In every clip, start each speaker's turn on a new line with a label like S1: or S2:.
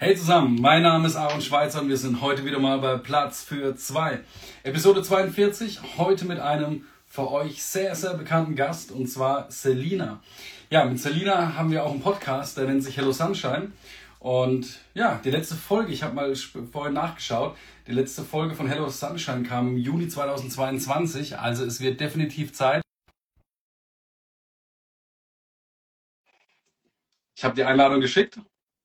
S1: Hey zusammen, mein Name ist Aaron Schweizer und wir sind heute wieder mal bei Platz für zwei. Episode 42, heute mit einem für euch sehr, sehr bekannten Gast, und zwar Selina. Ja, mit Selina haben wir auch einen Podcast, der nennt sich Hello Sunshine. Und ja, die letzte Folge, ich habe mal vorhin nachgeschaut, die letzte Folge von Hello Sunshine kam im Juni 2022, also es wird definitiv Zeit. Ich habe die Einladung geschickt.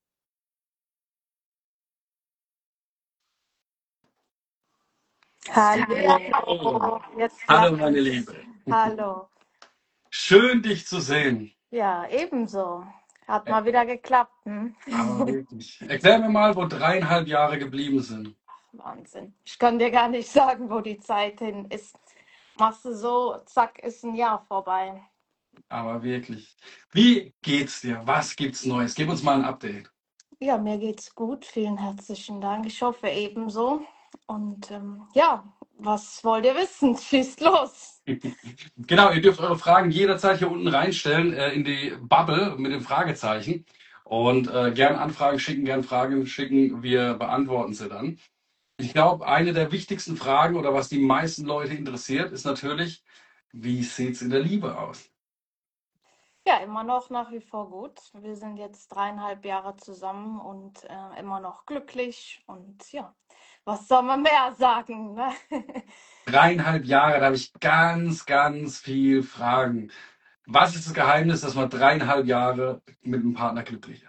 S2: Hallo, jetzt
S1: Hallo
S2: klappt
S1: meine
S2: es.
S1: Liebe.
S2: Hallo.
S1: Schön dich zu sehen.
S2: Ja, ebenso. Hat
S1: Ä-
S2: mal wieder geklappt. Hm?
S1: Aber wirklich. Erklär mir mal, wo 3,5 Jahre geblieben sind.
S2: Wahnsinn. Ich kann dir gar nicht sagen, wo die Zeit hin ist. Machst du so, zack, ist ein Jahr vorbei.
S1: Aber wirklich. Wie geht's dir? Was gibt's Neues? Gib uns mal ein Update.
S2: Ja, mir geht's gut. Vielen herzlichen Dank. Ich hoffe ebenso. Und ja, was wollt ihr wissen? Schießt los.
S1: Genau, ihr dürft eure Fragen jederzeit hier unten reinstellen, in die Bubble mit dem Fragezeichen. Und gern Anfragen schicken, gern Fragen schicken. Wir beantworten sie dann. Ich glaube, eine der wichtigsten Fragen oder was die meisten Leute interessiert, ist natürlich, wie sieht's in der Liebe aus?
S2: Ja, immer noch nach wie vor gut. Wir sind jetzt 3,5 Jahre zusammen und immer noch glücklich. Und ja, was soll man mehr sagen, ne?
S1: 3,5 Jahre, da habe ich ganz, ganz viel Fragen. Was ist das Geheimnis, dass man 3,5 Jahre mit einem Partner glücklich ist?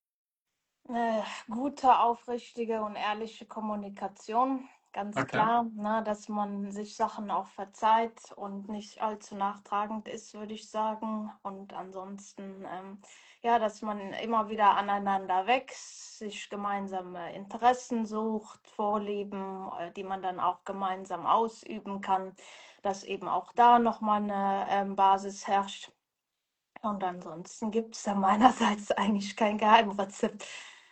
S2: Gute, aufrichtige und ehrliche Kommunikation, ganz
S1: Okay.
S2: klar, ne, dass man sich Sachen auch verzeiht und nicht allzu nachtragend ist, würde ich sagen. Und ansonsten, ja, dass man immer wieder aneinander wächst, sich gemeinsame Interessen sucht, Vorlieben, die man dann auch gemeinsam ausüben kann, dass eben auch da nochmal eine Basis herrscht. Und ansonsten gibt es da meinerseits eigentlich kein Geheimrezept.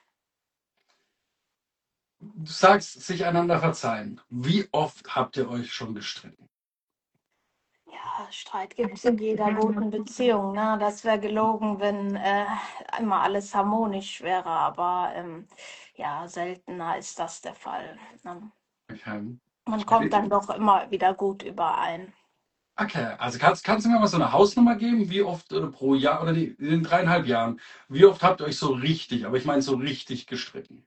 S1: Du sagst, sich einander verzeihen. Wie oft habt ihr euch schon gestritten?
S2: Ja, Streit gibt es in jeder guten Beziehung. Ne? Das wäre gelogen, wenn immer alles harmonisch wäre. Aber ja, seltener ist das der Fall. Ne?
S1: Okay.
S2: Man kommt dann doch immer wieder gut überein.
S1: Okay, also kannst du mir mal so eine Hausnummer geben, wie oft pro Jahr oder in den 3,5 Jahren, wie oft habt ihr euch so richtig, aber ich meine so richtig gestritten?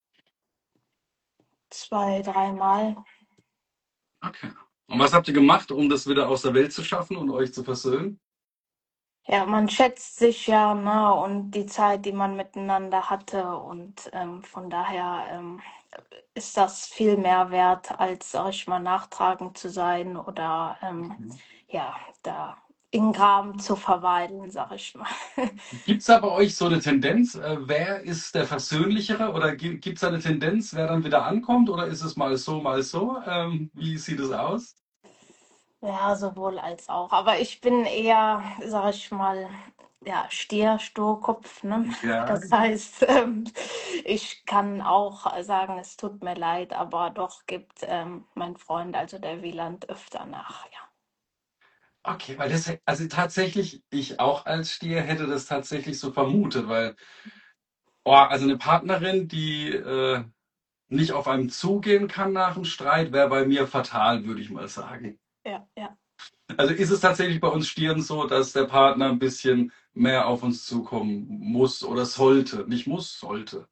S2: 2, dreimal.
S1: Okay. Und was habt ihr gemacht, um das wieder aus der Welt zu schaffen und euch zu versöhnen?
S2: Ja, man schätzt sich ja, ne? Und die Zeit, die man miteinander hatte. Und von daher ist das viel mehr wert, als, sag ich mal, nachtragend zu sein oder ja, da in Graben zu verweilen, sag ich mal.
S1: Gibt es da bei euch so eine Tendenz, wer ist der Versöhnlichere oder gibt es da eine Tendenz, wer dann wieder ankommt oder ist es mal so, mal so? Wie sieht es aus?
S2: Ja, sowohl als auch. Aber ich bin eher, sag ich mal, ja, Stier, Sturkopf, ne?
S1: Ja.
S2: Das heißt, ich kann auch sagen, es tut mir leid, aber doch gibt mein Freund, also der Wieland, öfter nach, ja.
S1: Okay, weil das, also tatsächlich, ich auch als Stier hätte das tatsächlich so vermutet, weil, oh, also eine Partnerin, die nicht auf einem zugehen kann nach dem Streit, wäre bei mir fatal, würde ich mal sagen.
S2: Ja, ja.
S1: Also ist es tatsächlich bei uns Stieren so, dass der Partner ein bisschen mehr auf uns zukommen muss oder sollte. Nicht muss, sollte.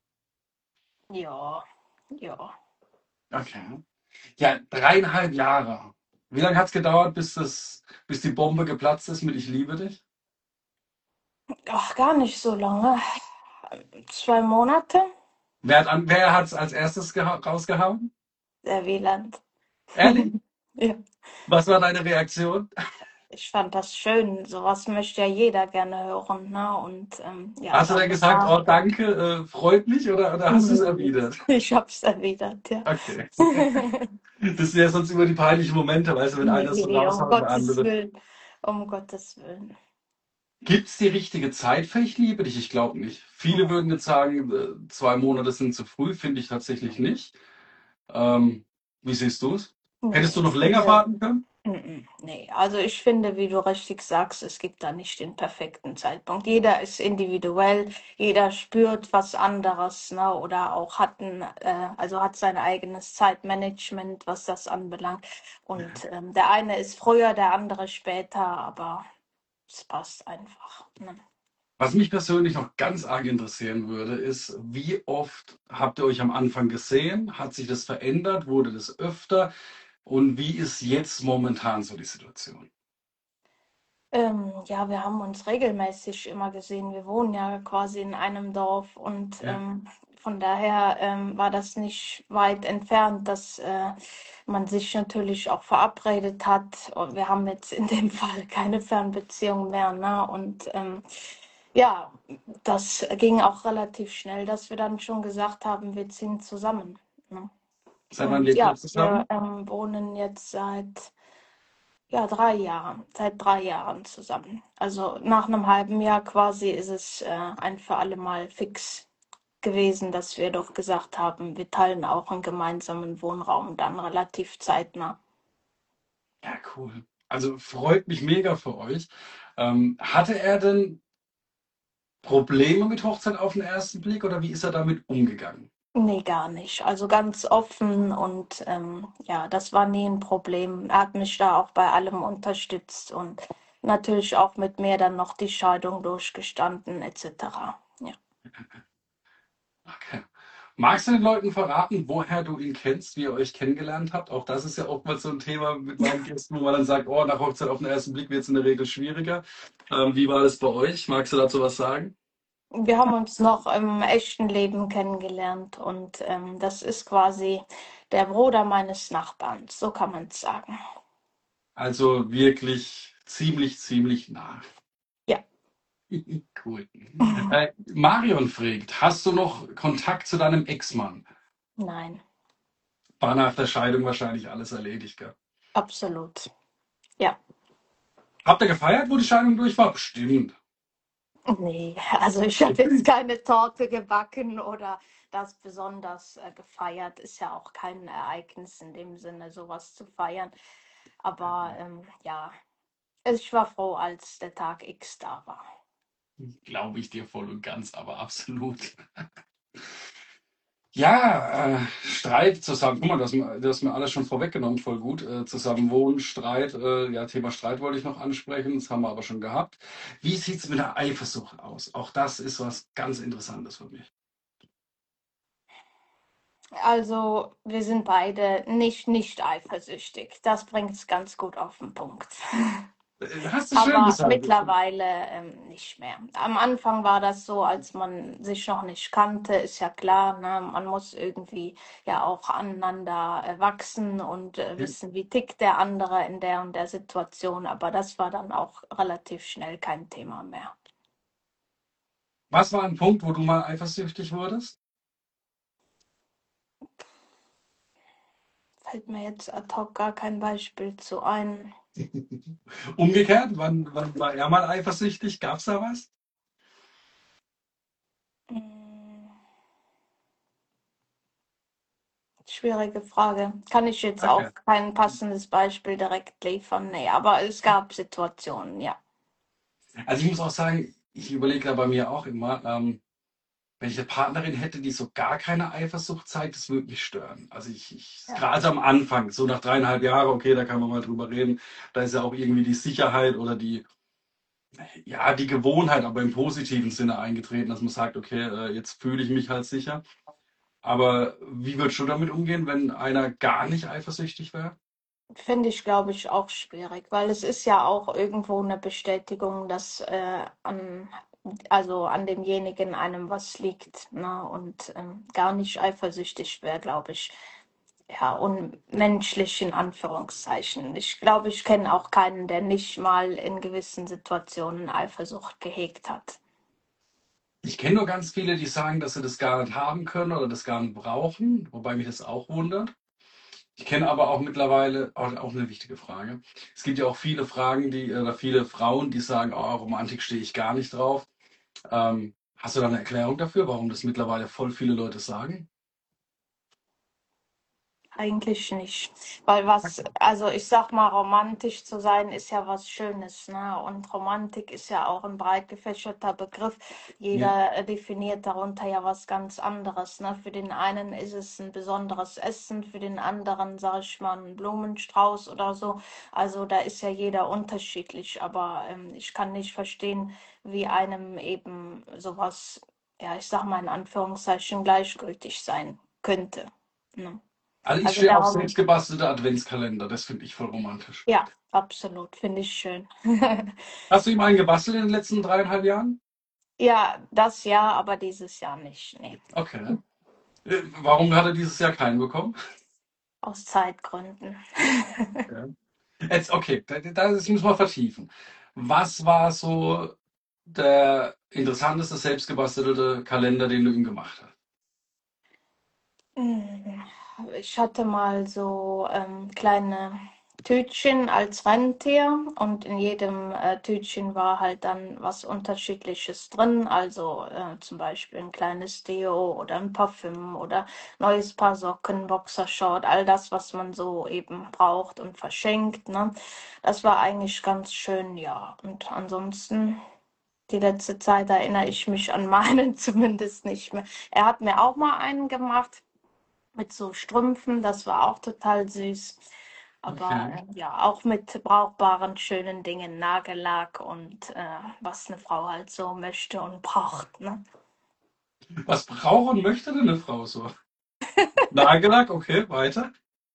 S2: Ja, ja.
S1: Okay. Ja, 3,5 Jahre. Wie lange hat es gedauert, bis die Bombe geplatzt ist mit Ich liebe dich?
S2: Ach, gar nicht so lange. 2 Monate,
S1: Wer hat es als erstes rausgehauen?
S2: der Wieland.
S1: Ehrlich?
S2: Ja.
S1: Was war deine Reaktion?
S2: Ich fand das schön. Sowas möchte ja jeder gerne hören, ne? Und ja,
S1: Hast du dann gesagt,
S2: da
S1: oh danke, freut mich oder hast du es erwidert?
S2: ich hab's erwidert, ja.
S1: Okay. Das wäre sonst über die peinlichen Momente, weißt du, wenn einer es so
S2: Nee, um
S1: raushaut, der
S2: Gottes
S1: andere.
S2: Willen. Um Gottes Willen.
S1: Gibt es die richtige Zeit für Ich liebe dich? Ich glaube nicht. Viele würden jetzt sagen, 2 Monate sind zu früh, finde ich tatsächlich nicht. Ähm, Wie siehst du es?
S2: Nee,
S1: Hättest du noch
S2: ich
S1: länger
S2: finde,
S1: warten können?
S2: Nee, also ich finde, wie du richtig sagst, es gibt da nicht den perfekten Zeitpunkt. Jeder ist individuell, jeder spürt was anderes, ne, oder auch also hat sein eigenes Zeitmanagement, was das anbelangt. Und der eine ist früher, der andere später, aber es passt einfach. Ne?
S1: Was mich persönlich noch ganz arg interessieren würde, ist, wie oft habt ihr euch am Anfang gesehen? Hat sich das verändert? Wurde das öfter? Und wie ist jetzt momentan so die Situation?
S2: Ja, wir haben uns regelmäßig immer gesehen. Wir wohnen ja quasi in einem Dorf und
S1: Ja,
S2: von daher war das nicht weit entfernt, dass man sich natürlich auch verabredet hat. Und wir haben jetzt in dem Fall keine Fernbeziehung mehr, ne? Und ja, das ging auch relativ schnell, dass wir dann schon gesagt haben, wir ziehen zusammen. Ne?
S1: seit wann
S2: Und
S1: lebt ihr
S2: ja, wir
S1: zusammen?
S2: wohnen jetzt seit ja, 3 Jahren, seit 3 Jahren zusammen. Also nach einem halben Jahr quasi ist es ein für alle Mal fix gewesen, dass wir doch gesagt haben, wir teilen auch einen gemeinsamen Wohnraum dann relativ zeitnah.
S1: Ja, cool. Also freut mich mega für euch. Hatte er denn Probleme mit Hochzeit auf den ersten Blick oder wie ist er damit umgegangen?
S2: Nee, gar nicht. Also ganz offen und ja, das war nie ein Problem. Er hat mich da auch bei allem unterstützt und natürlich auch mit mir dann noch die Scheidung durchgestanden, etc. Ja.
S1: Okay. Magst du den Leuten verraten, woher du ihn kennst, wie ihr euch kennengelernt habt? Auch das ist ja oftmals so ein Thema mit meinen Gästen, wo man dann sagt, oh, nach Hochzeit auf den ersten Blick wird es in der Regel schwieriger. Wie war das bei euch? Magst du dazu was sagen?
S2: Wir haben uns noch im echten Leben kennengelernt und das ist quasi der Bruder meines Nachbarn, so kann man es sagen.
S1: Also wirklich ziemlich, ziemlich nah.
S2: Ja,
S1: Cool. Marion fragt, hast du noch Kontakt zu deinem Ex-Mann?
S2: nein,
S1: War nach der Scheidung wahrscheinlich alles erledigt, gell?
S2: absolut. Ja,
S1: Habt ihr gefeiert, wo die Scheidung durch war? Bestimmt.
S2: nee, also ich habe jetzt keine Torte gebacken oder das besonders gefeiert. Ist ja auch kein Ereignis in dem Sinne, sowas zu feiern. Aber ja, ich war froh, als der Tag X da war.
S1: Glaube ich dir voll und ganz, aber absolut. Ja, Streit zusammen. Guck mal, du hast mir alles schon vorweggenommen, voll gut. Zusammen wohnen, Streit. Ja, Thema Streit wollte ich noch ansprechen, das haben wir aber schon gehabt. Wie sieht's mit der Eifersucht aus? Auch das ist was ganz Interessantes für mich.
S2: Also, wir sind beide nicht eifersüchtig. Das bringt es ganz gut auf den Punkt.
S1: Hast du schön
S2: Aber
S1: gesagt.
S2: mittlerweile nicht mehr. Am Anfang war das so, als man sich noch nicht kannte, ist ja klar, ne? Man muss irgendwie ja auch aneinander wachsen und wissen, wie tickt der andere in der und der Situation. Aber das war dann auch relativ schnell kein Thema mehr.
S1: Was war ein Punkt, wo du mal eifersüchtig wurdest?
S2: Fällt mir jetzt ad hoc gar kein Beispiel zu ein.
S1: Umgekehrt, wann war er mal eifersüchtig? Gab's da was?
S2: Mm. Schwierige Frage. Kann ich jetzt
S1: Okay.
S2: auch kein passendes Beispiel direkt liefern? Nee, aber es gab Situationen, ja.
S1: Also ich muss auch sagen, ich überlege da bei mir auch immer, wenn ich eine Partnerin hätte, die so gar keine Eifersucht zeigt, das würde mich stören. Also
S2: Ja.
S1: gerade am Anfang, so nach 3,5 Jahren, okay, da kann man mal drüber reden, da ist ja auch irgendwie die Sicherheit oder ja, die Gewohnheit, aber im positiven Sinne eingetreten, dass man sagt, okay, jetzt fühle ich mich halt sicher. Aber wie würdest du damit umgehen, wenn einer gar nicht eifersüchtig wäre?
S2: Finde ich, glaube ich, auch schwierig, weil es ist ja auch irgendwo eine Bestätigung, dass also an demjenigen einem was liegt, ne? Und gar nicht eifersüchtig wäre, glaube ich, ja, unmenschlich in Anführungszeichen. Ich glaube, ich kenne auch keinen, der nicht mal in gewissen Situationen Eifersucht gehegt hat.
S1: Ich kenne nur ganz viele, die sagen, dass sie das gar nicht haben können oder das gar nicht brauchen, wobei mich das auch wundert. Ich kenne aber auch mittlerweile, auch eine wichtige Frage. Es gibt ja auch viele Fragen, oder viele Frauen, die sagen, oh, Romantik stehe ich gar nicht drauf. Hast du da eine Erklärung dafür, warum das mittlerweile voll viele Leute sagen?
S2: Eigentlich nicht. Weil was, also ich sag mal, romantisch zu sein ist ja was Schönes, ne? Und Romantik ist ja auch ein breit gefächerter Begriff.
S1: Ja.
S2: Jeder definiert darunter ja was ganz anderes, ne? Für den einen ist es ein besonderes Essen, für den anderen, sag ich mal, ein Blumenstrauß oder so. Also da ist ja jeder unterschiedlich, aber ich kann nicht verstehen, wie einem eben sowas, ja, ich sag mal in Anführungszeichen, gleichgültig sein könnte. Ne?
S1: Also ich
S2: Also
S1: stehe auf
S2: darum,
S1: selbstgebastelte Adventskalender, das finde ich voll romantisch.
S2: ja, absolut, finde ich schön.
S1: Hast du ihm einen gebastelt in den letzten 3,5 Jahren?
S2: Ja, das Jahr, aber dieses Jahr nicht. Nee,
S1: Okay. Warum hat er dieses Jahr keinen bekommen?
S2: aus Zeitgründen.
S1: Ja. Jetzt, okay, das müssen wir vertiefen. Was war so der interessanteste selbstgebastelte Kalender, den du ihm gemacht hast?
S2: Hm, Ich hatte mal so kleine Tütchen als Rentier und in jedem Tütchen war halt dann was Unterschiedliches drin. Also zum Beispiel ein kleines Deo oder ein Parfüm oder neues Paar Socken, Boxershort, all das, was man so eben braucht und verschenkt, ne? Das war eigentlich ganz schön, ja. Und ansonsten, die letzte Zeit erinnere ich mich an meinen zumindest nicht mehr. Er hat mir auch mal einen gemacht mit so Strümpfen, das war auch total süß. Aber
S1: Okay.
S2: ja, auch mit brauchbaren, schönen Dingen, Nagellack und was eine Frau halt so möchte und braucht. Ne?
S1: Was braucht und möchte denn eine Frau so? Nagellack, okay, weiter.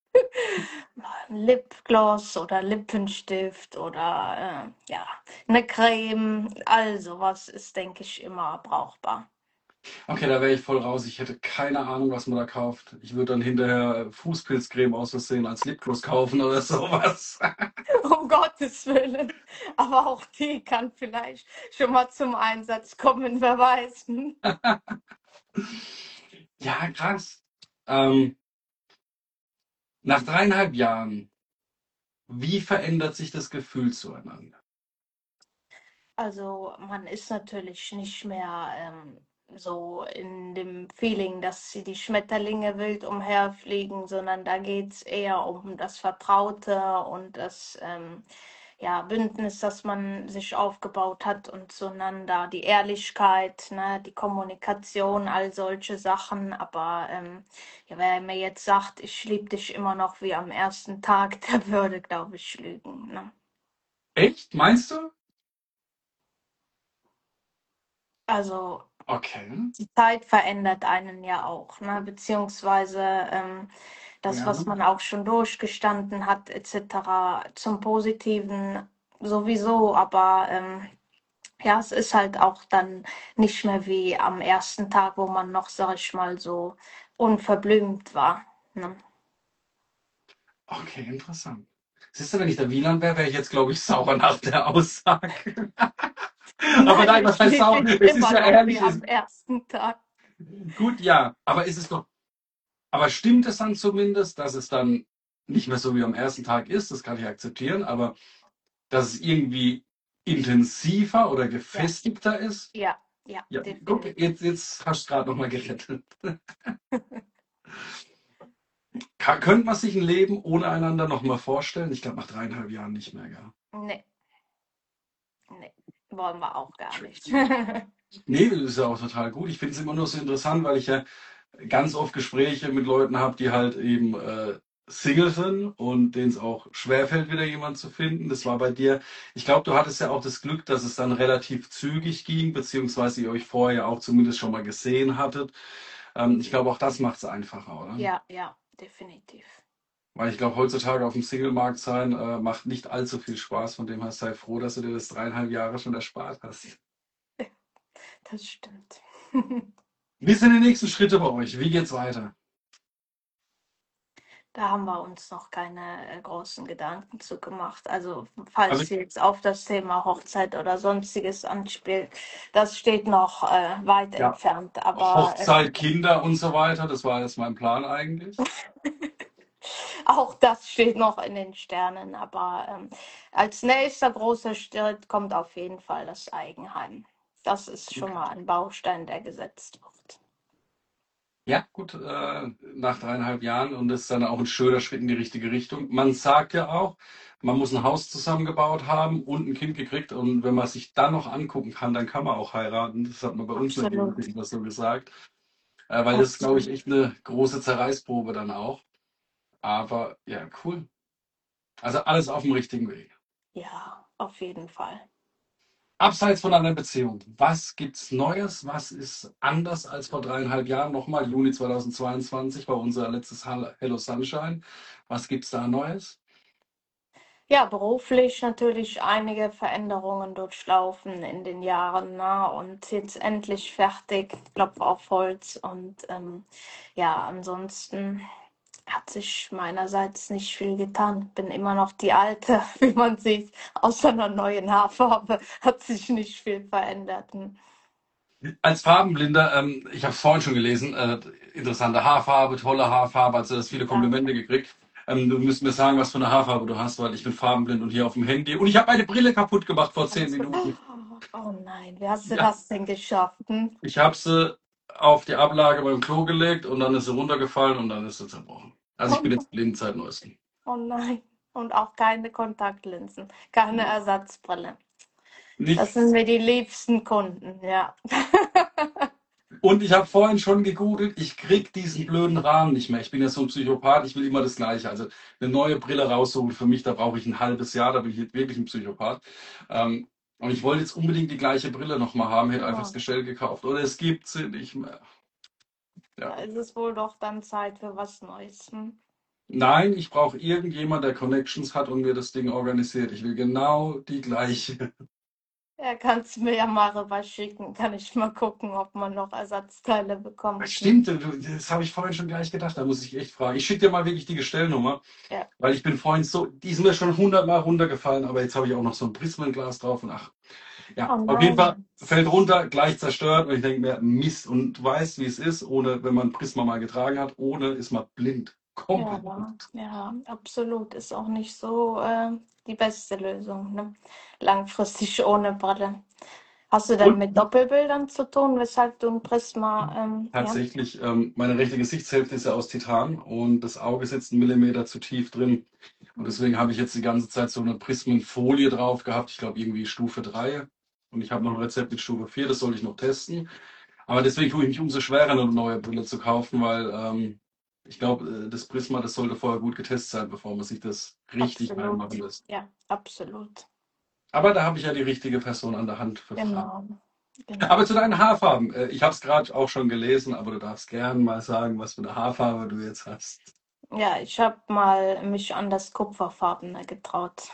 S2: Lipgloss oder Lippenstift oder ja, eine Creme, also was ist, denke ich, immer brauchbar.
S1: Okay, da wäre ich voll raus. Ich hätte keine Ahnung, was man da kauft. Ich würde dann hinterher Fußpilzcreme aus Versehen als Lipgloss kaufen oder sowas.
S2: Um Gottes Willen. Aber auch die kann vielleicht schon mal zum Einsatz kommen, wer weiß.
S1: Ja, krass. Ähm, nach 3,5 Jahren, wie verändert sich das Gefühl zueinander?
S2: Also man ist natürlich nicht mehr so in dem Feeling, dass sie die Schmetterlinge wild umherfliegen, sondern da geht es eher um das Vertraute und das ja, Bündnis, das man sich aufgebaut hat und zueinander, die Ehrlichkeit, ne, die Kommunikation, all solche Sachen. Aber ja, wer mir jetzt sagt, ich liebe dich immer noch wie am ersten Tag, der würde, glaube ich, lügen. Ne?
S1: Echt? Meinst du?
S2: Also
S1: Okay.
S2: die Zeit verändert einen ja auch, ne? Beziehungsweise das,
S1: Ja.
S2: was man auch schon durchgestanden hat, etc. Zum Positiven sowieso, aber ja, es ist halt auch dann nicht mehr wie am ersten Tag, wo man noch, sag ich mal, so unverblümt war. Ne?
S1: Okay, interessant. Siehst du, wenn ich der Wieland wäre, wäre ich jetzt, glaube ich, sauer nach der Aussage. Aber
S2: Nein,
S1: nein, was
S2: ich
S1: heißt
S2: liebe
S1: sauer?
S2: dich
S1: Es ist
S2: immer
S1: ja
S2: noch wie
S1: ehrlich.
S2: am ersten Tag.
S1: Gut, ja. Aber ist es doch. Aber stimmt es dann zumindest, dass es dann nicht mehr so wie am ersten Tag ist? Das kann ich akzeptieren. Aber dass es irgendwie intensiver oder
S2: Ja,
S1: gefestigter ist?
S2: ja, ja,
S1: Ja, guck,
S2: definitiv.
S1: jetzt hast du gerade nochmal gerettet. Könnte man sich ein Leben ohne einander nochmal vorstellen? Ich glaube, nach 3,5 Jahren nicht mehr, gell?
S2: Nee, nee, wollen wir auch gar nicht.
S1: Nee, das ist ja auch total gut. Ich finde es immer nur so interessant, weil ich ja ganz oft Gespräche mit Leuten habe, die halt eben Single sind und denen es auch schwerfällt, wieder jemanden zu finden. Das war bei dir. Ich glaube, du hattest ja auch das Glück, dass es dann relativ zügig ging, beziehungsweise ihr euch vorher ja auch zumindest schon mal gesehen hattet. Ich glaube, auch das macht es einfacher, oder?
S2: Ja, ja, definitiv.
S1: Weil ich glaube, heutzutage auf dem Single-Markt sein macht nicht allzu viel Spaß. Von dem her sei froh, dass du dir das 3,5 Jahre schon erspart hast.
S2: Das stimmt.
S1: Wie sind die nächsten Schritte bei euch? Wie geht's weiter?
S2: Da haben wir uns noch keine großen Gedanken zu gemacht. Also,
S1: Also
S2: falls Sie jetzt auf das Thema Hochzeit oder Sonstiges anspielt, das steht noch weit
S1: ja,
S2: entfernt. Aber
S1: Hochzeit, Kinder und so weiter, das war jetzt mein Plan eigentlich.
S2: auch das steht noch in den Sternen. Aber als nächster großer Schritt kommt auf jeden Fall das Eigenheim. Das ist schon
S1: Okay.
S2: mal ein Baustein, der gesetzt wird.
S1: Ja, gut, nach 3,5 Jahren und das ist dann auch ein schöner Schritt in die richtige Richtung. Man sagt ja auch, man muss ein Haus zusammengebaut haben und ein Kind gekriegt und wenn man sich dann noch angucken kann, dann kann man auch heiraten. Das hat man bei uns in der Gegend
S2: Absolut.
S1: immer so gesagt, weil das ist, glaube ich,
S2: Absolut.
S1: echt eine große Zerreißprobe dann auch. Aber ja, cool. Also alles auf dem richtigen Weg.
S2: Ja, auf jeden Fall.
S1: Abseits von einer Beziehung, was gibt's Neues? Was ist anders als vor 3,5 Jahren? Nochmal, Juni 2022 war unser letztes Hello Sunshine. Was gibt's da Neues?
S2: Ja, beruflich natürlich einige Veränderungen durchlaufen in den Jahren, ne? Und jetzt endlich fertig, Klopf auf Holz. Und ja, ansonsten hat sich meinerseits nicht viel getan. Bin immer noch die Alte, wie man sieht, außer einer neuen Haarfarbe hat sich nicht viel verändert. Hm.
S1: Als Farbenblinder, ich habe es vorhin schon gelesen, interessante Haarfarbe, tolle Haarfarbe, also das viele Komplimente
S2: Danke.
S1: gekriegt. Du müsst mir sagen, was für eine Haarfarbe du hast, weil ich bin farbenblind und hier auf dem Handy. Und ich habe meine Brille kaputt gemacht vor zehn
S2: Also,
S1: Minuten.
S2: oh nein, wie hast du
S1: Ja.
S2: das denn geschafft? Hm?
S1: Ich habe sie auf die Ablage beim Klo gelegt und dann ist sie runtergefallen und dann ist sie zerbrochen. Also ich bin
S2: Oh,
S1: jetzt blind seit neuestem.
S2: oh nein. Und auch keine Kontaktlinsen, keine Ersatzbrille. Das sind
S1: Nichts.
S2: mir die liebsten Kunden, ja.
S1: Und ich habe vorhin schon gegoogelt, ich krieg diesen blöden Rahmen nicht mehr. Ich bin ja so ein Psychopath, ich will immer das Gleiche. Also eine neue Brille raussuchen für mich, da brauche ich ein halbes Jahr, da bin ich jetzt wirklich ein Psychopath. Ähm, und ich wollte jetzt unbedingt die gleiche Brille nochmal haben, hätte einfach das
S2: Ja,
S1: Gestell gekauft. Oder es gibt sie nicht mehr.
S2: da
S1: Ja.
S2: ist es wohl doch dann Zeit für was Neues. Hm?
S1: Nein, ich brauche irgendjemand, der Connections hat und mir das Ding organisiert. Ich will genau die gleiche.
S2: Ja, kannst du mir ja mal rüber schicken. Kann ich mal gucken, ob man noch Ersatzteile bekommt. Hm?
S1: Stimmt, das habe ich vorhin schon gleich gedacht, da muss ich echt fragen. Ich schicke dir mal wirklich die Gestellnummer,
S2: Ja.
S1: weil ich bin vorhin so, die ist mir schon 100 Mal runtergefallen, aber jetzt habe ich auch noch so ein Prismenglas drauf und ach, ja,
S2: Oh
S1: auf jeden Fall
S2: nein.
S1: fällt runter, gleich zerstört und ich denke mir, Mist, und du weißt, wie es ist, ohne, wenn man Prisma mal getragen hat, ohne ist man blind,
S2: Ja,
S1: komplett blind.
S2: ja, absolut. Ist auch nicht so die beste Lösung, ne? Langfristig ohne Brille. Hast du denn
S1: Und
S2: mit Doppelbildern zu tun, weshalb du ein Prisma, ja?
S1: tatsächlich, meine rechte Gesichtshälfte ist ja aus Titan und das Auge sitzt 1 Millimeter zu tief drin. Und deswegen habe ich jetzt die ganze Zeit so eine Prismenfolie drauf gehabt. Ich glaube irgendwie Stufe 3. Und ich habe noch ein Rezept mit Stufe 4, das sollte ich noch testen. Aber deswegen tue ich mich umso schwerer, eine neue Brille zu kaufen, weil ich glaube, das Prisma, das sollte vorher gut getestet sein, bevor man sich das richtig reinmachen
S2: Absolut.
S1: lässt.
S2: Ja, absolut.
S1: Aber da habe ich ja die richtige Person an der Hand für Fragen.
S2: Genau,
S1: Aber
S2: genau.
S1: zu deinen Haarfarben. Ich habe es gerade auch schon gelesen, aber du darfst gern mal sagen, was für eine Haarfarbe du jetzt hast.
S2: Ja, ich habe mal mich an das Kupferfarbene getraut.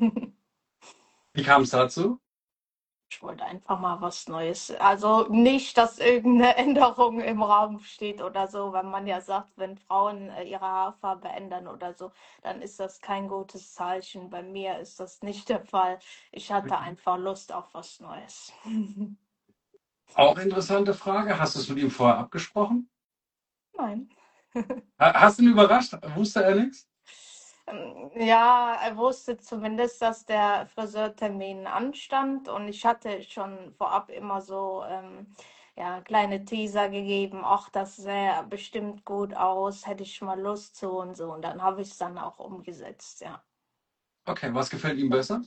S1: Wie kam es dazu?
S2: Ich wollte einfach mal was Neues. Also nicht, dass irgendeine Änderung im Raum steht oder so, wenn man ja sagt, wenn Frauen ihre Haarfarbe ändern oder so, dann ist das kein gutes Zeichen. Bei mir ist das nicht der Fall. Ich hatte einfach Lust auf was Neues.
S1: Auch interessante Frage. Hast du es mit ihm vorher abgesprochen?
S2: Nein.
S1: Hast du ihn überrascht? Wusste er nichts?
S2: Ja, er wusste zumindest, dass der Friseurtermin anstand und ich hatte schon vorab immer so ja, kleine Teaser gegeben, ach, das sähe bestimmt gut aus, hätte ich mal Lust zu und so. Und dann habe ich es dann auch umgesetzt, ja.
S1: Okay, was gefällt ihm besser?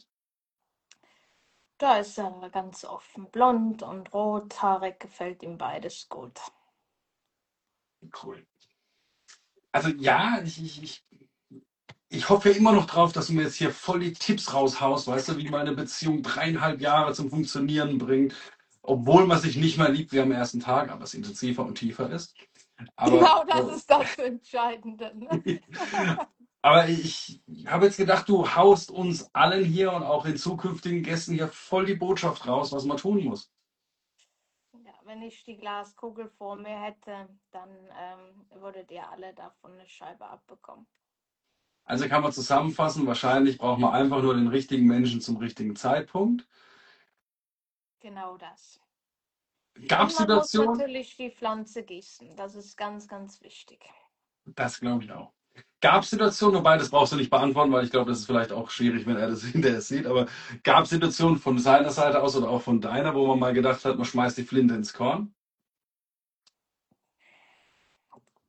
S2: Da ist er ganz offen. Blond und rothaarig gefällt ihm beides gut.
S1: Cool. Also ja, ich hoffe ja immer noch drauf, dass du mir jetzt hier voll die Tipps raushaust, weißt du, wie meine Beziehung 3,5 Jahre zum Funktionieren bringt, obwohl man sich nicht mehr liebt wie am ersten Tag, aber es intensiver und tiefer ist. Aber,
S2: Genau, das ist das Entscheidende, ne?
S1: aber ich habe jetzt gedacht, du haust uns allen hier und auch den zukünftigen Gästen hier voll die Botschaft raus, was man tun muss.
S2: Ja, wenn ich die Glaskugel vor mir hätte, dann würdet ihr alle davon eine Scheibe abbekommen.
S1: Also kann man zusammenfassen, wahrscheinlich braucht man einfach nur den richtigen Menschen zum richtigen Zeitpunkt.
S2: Genau das.
S1: Gab
S2: Und
S1: es
S2: man muss
S1: Situationen?
S2: natürlich die Pflanze gießen. Das ist ganz, ganz wichtig.
S1: Das glaube ich auch. Gab es Situationen, wobei das brauchst du nicht beantworten, weil ich glaube, das ist vielleicht auch schwierig, wenn er das hinterher sieht, aber gab es Situationen von seiner Seite aus oder auch von deiner, wo man mal gedacht hat, man schmeißt die Flinte ins Korn?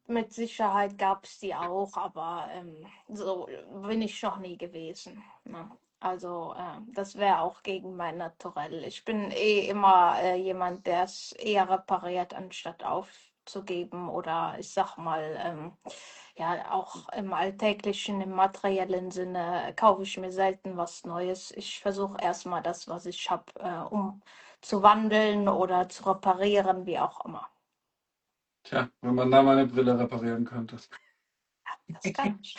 S2: mit Sicherheit gab es die auch, aber so bin ich noch nie gewesen. Ne? Also das wäre auch gegen mein Naturell. Ich bin eh immer jemand, der es eher repariert, anstatt aufzugeben. Oder ich sag mal, ja, auch im alltäglichen, im materiellen Sinne kaufe ich mir selten was Neues. Ich versuche erstmal das, was ich habe, umzuwandeln oder zu reparieren, wie auch immer.
S1: Tja, wenn man da meine Brille reparieren könnte.
S2: Das kann ich.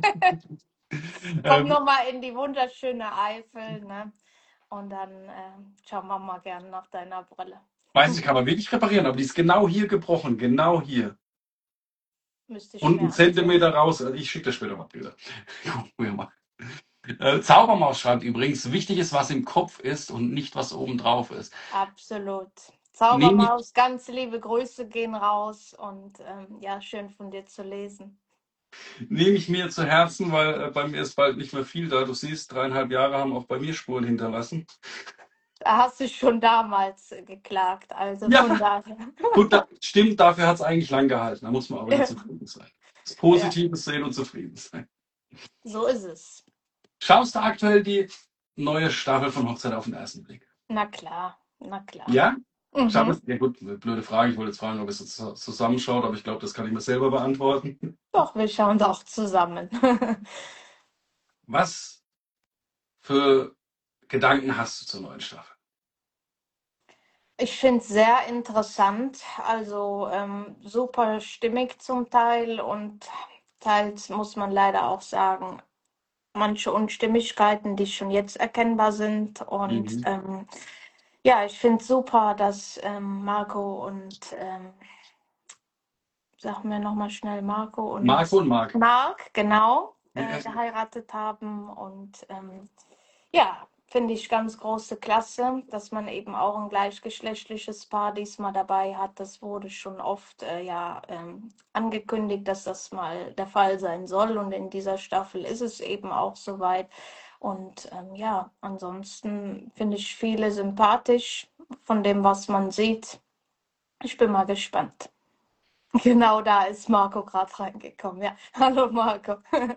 S2: Komm
S1: Ähm,
S2: noch mal in die wunderschöne Eifel, ne? Und dann schauen wir mal gern nach deiner Brille.
S1: weiß ich, kann man wirklich reparieren, aber die ist genau hier gebrochen, genau hier.
S2: Müsste ich
S1: Und
S2: mir
S1: einen
S2: ansehen.
S1: Zentimeter raus. Also ich schicke dir später mal Bilder. Gucken wir mal. Zaubermaus schreibt übrigens, wichtig ist, was im Kopf ist und nicht, was oben drauf ist.
S2: Absolut.
S1: Nehme ich,
S2: Zaubermaus, ganz liebe Grüße gehen raus und ja, schön von dir zu lesen.
S1: nehme ich mir zu Herzen, weil bei mir ist bald nicht mehr viel da. Du siehst, 3,5 Jahre haben auch bei mir Spuren hinterlassen.
S2: Da hast du schon damals geklagt, also von
S1: Ja,
S2: daher.
S1: gut, stimmt, dafür hat es eigentlich lang gehalten. Da muss man auch wieder zufrieden sein. Das
S2: Ja,
S1: Positive sehen und zufrieden sein.
S2: so ist es.
S1: Schaust du aktuell die neue Staffel von Hochzeit auf den ersten Blick?
S2: Na klar, na klar.
S1: Ja? Schau
S2: Mhm.
S1: es, ja gut, blöde Frage. Ich wollte jetzt fragen, ob es so zusammenschaut, aber ich glaube, das kann ich mir selber beantworten.
S2: Doch, wir schauen doch zusammen.
S1: Was für Gedanken hast du zur neuen Staffel?
S2: Ich finde es sehr interessant, also super stimmig zum Teil und teils muss man leider auch sagen, manche Unstimmigkeiten, die schon jetzt erkennbar sind. Und
S1: Mhm.
S2: ja, ich finde es super, dass Marco und, sag mir nochmal schnell, Marco und
S1: Marco und Marc.
S2: Marc, genau,
S1: Ja,
S2: geheiratet haben. Und ja, finde ich ganz große Klasse, dass man eben auch ein gleichgeschlechtliches Paar diesmal dabei hat. Das wurde schon oft ja angekündigt, dass das mal der Fall sein soll. Und in dieser Staffel ist es eben auch soweit. Und ja, ansonsten finde ich viele sympathisch von dem, was man sieht. Ich bin mal gespannt. Genau, da ist Marco gerade reingekommen. Ja, hallo Marco.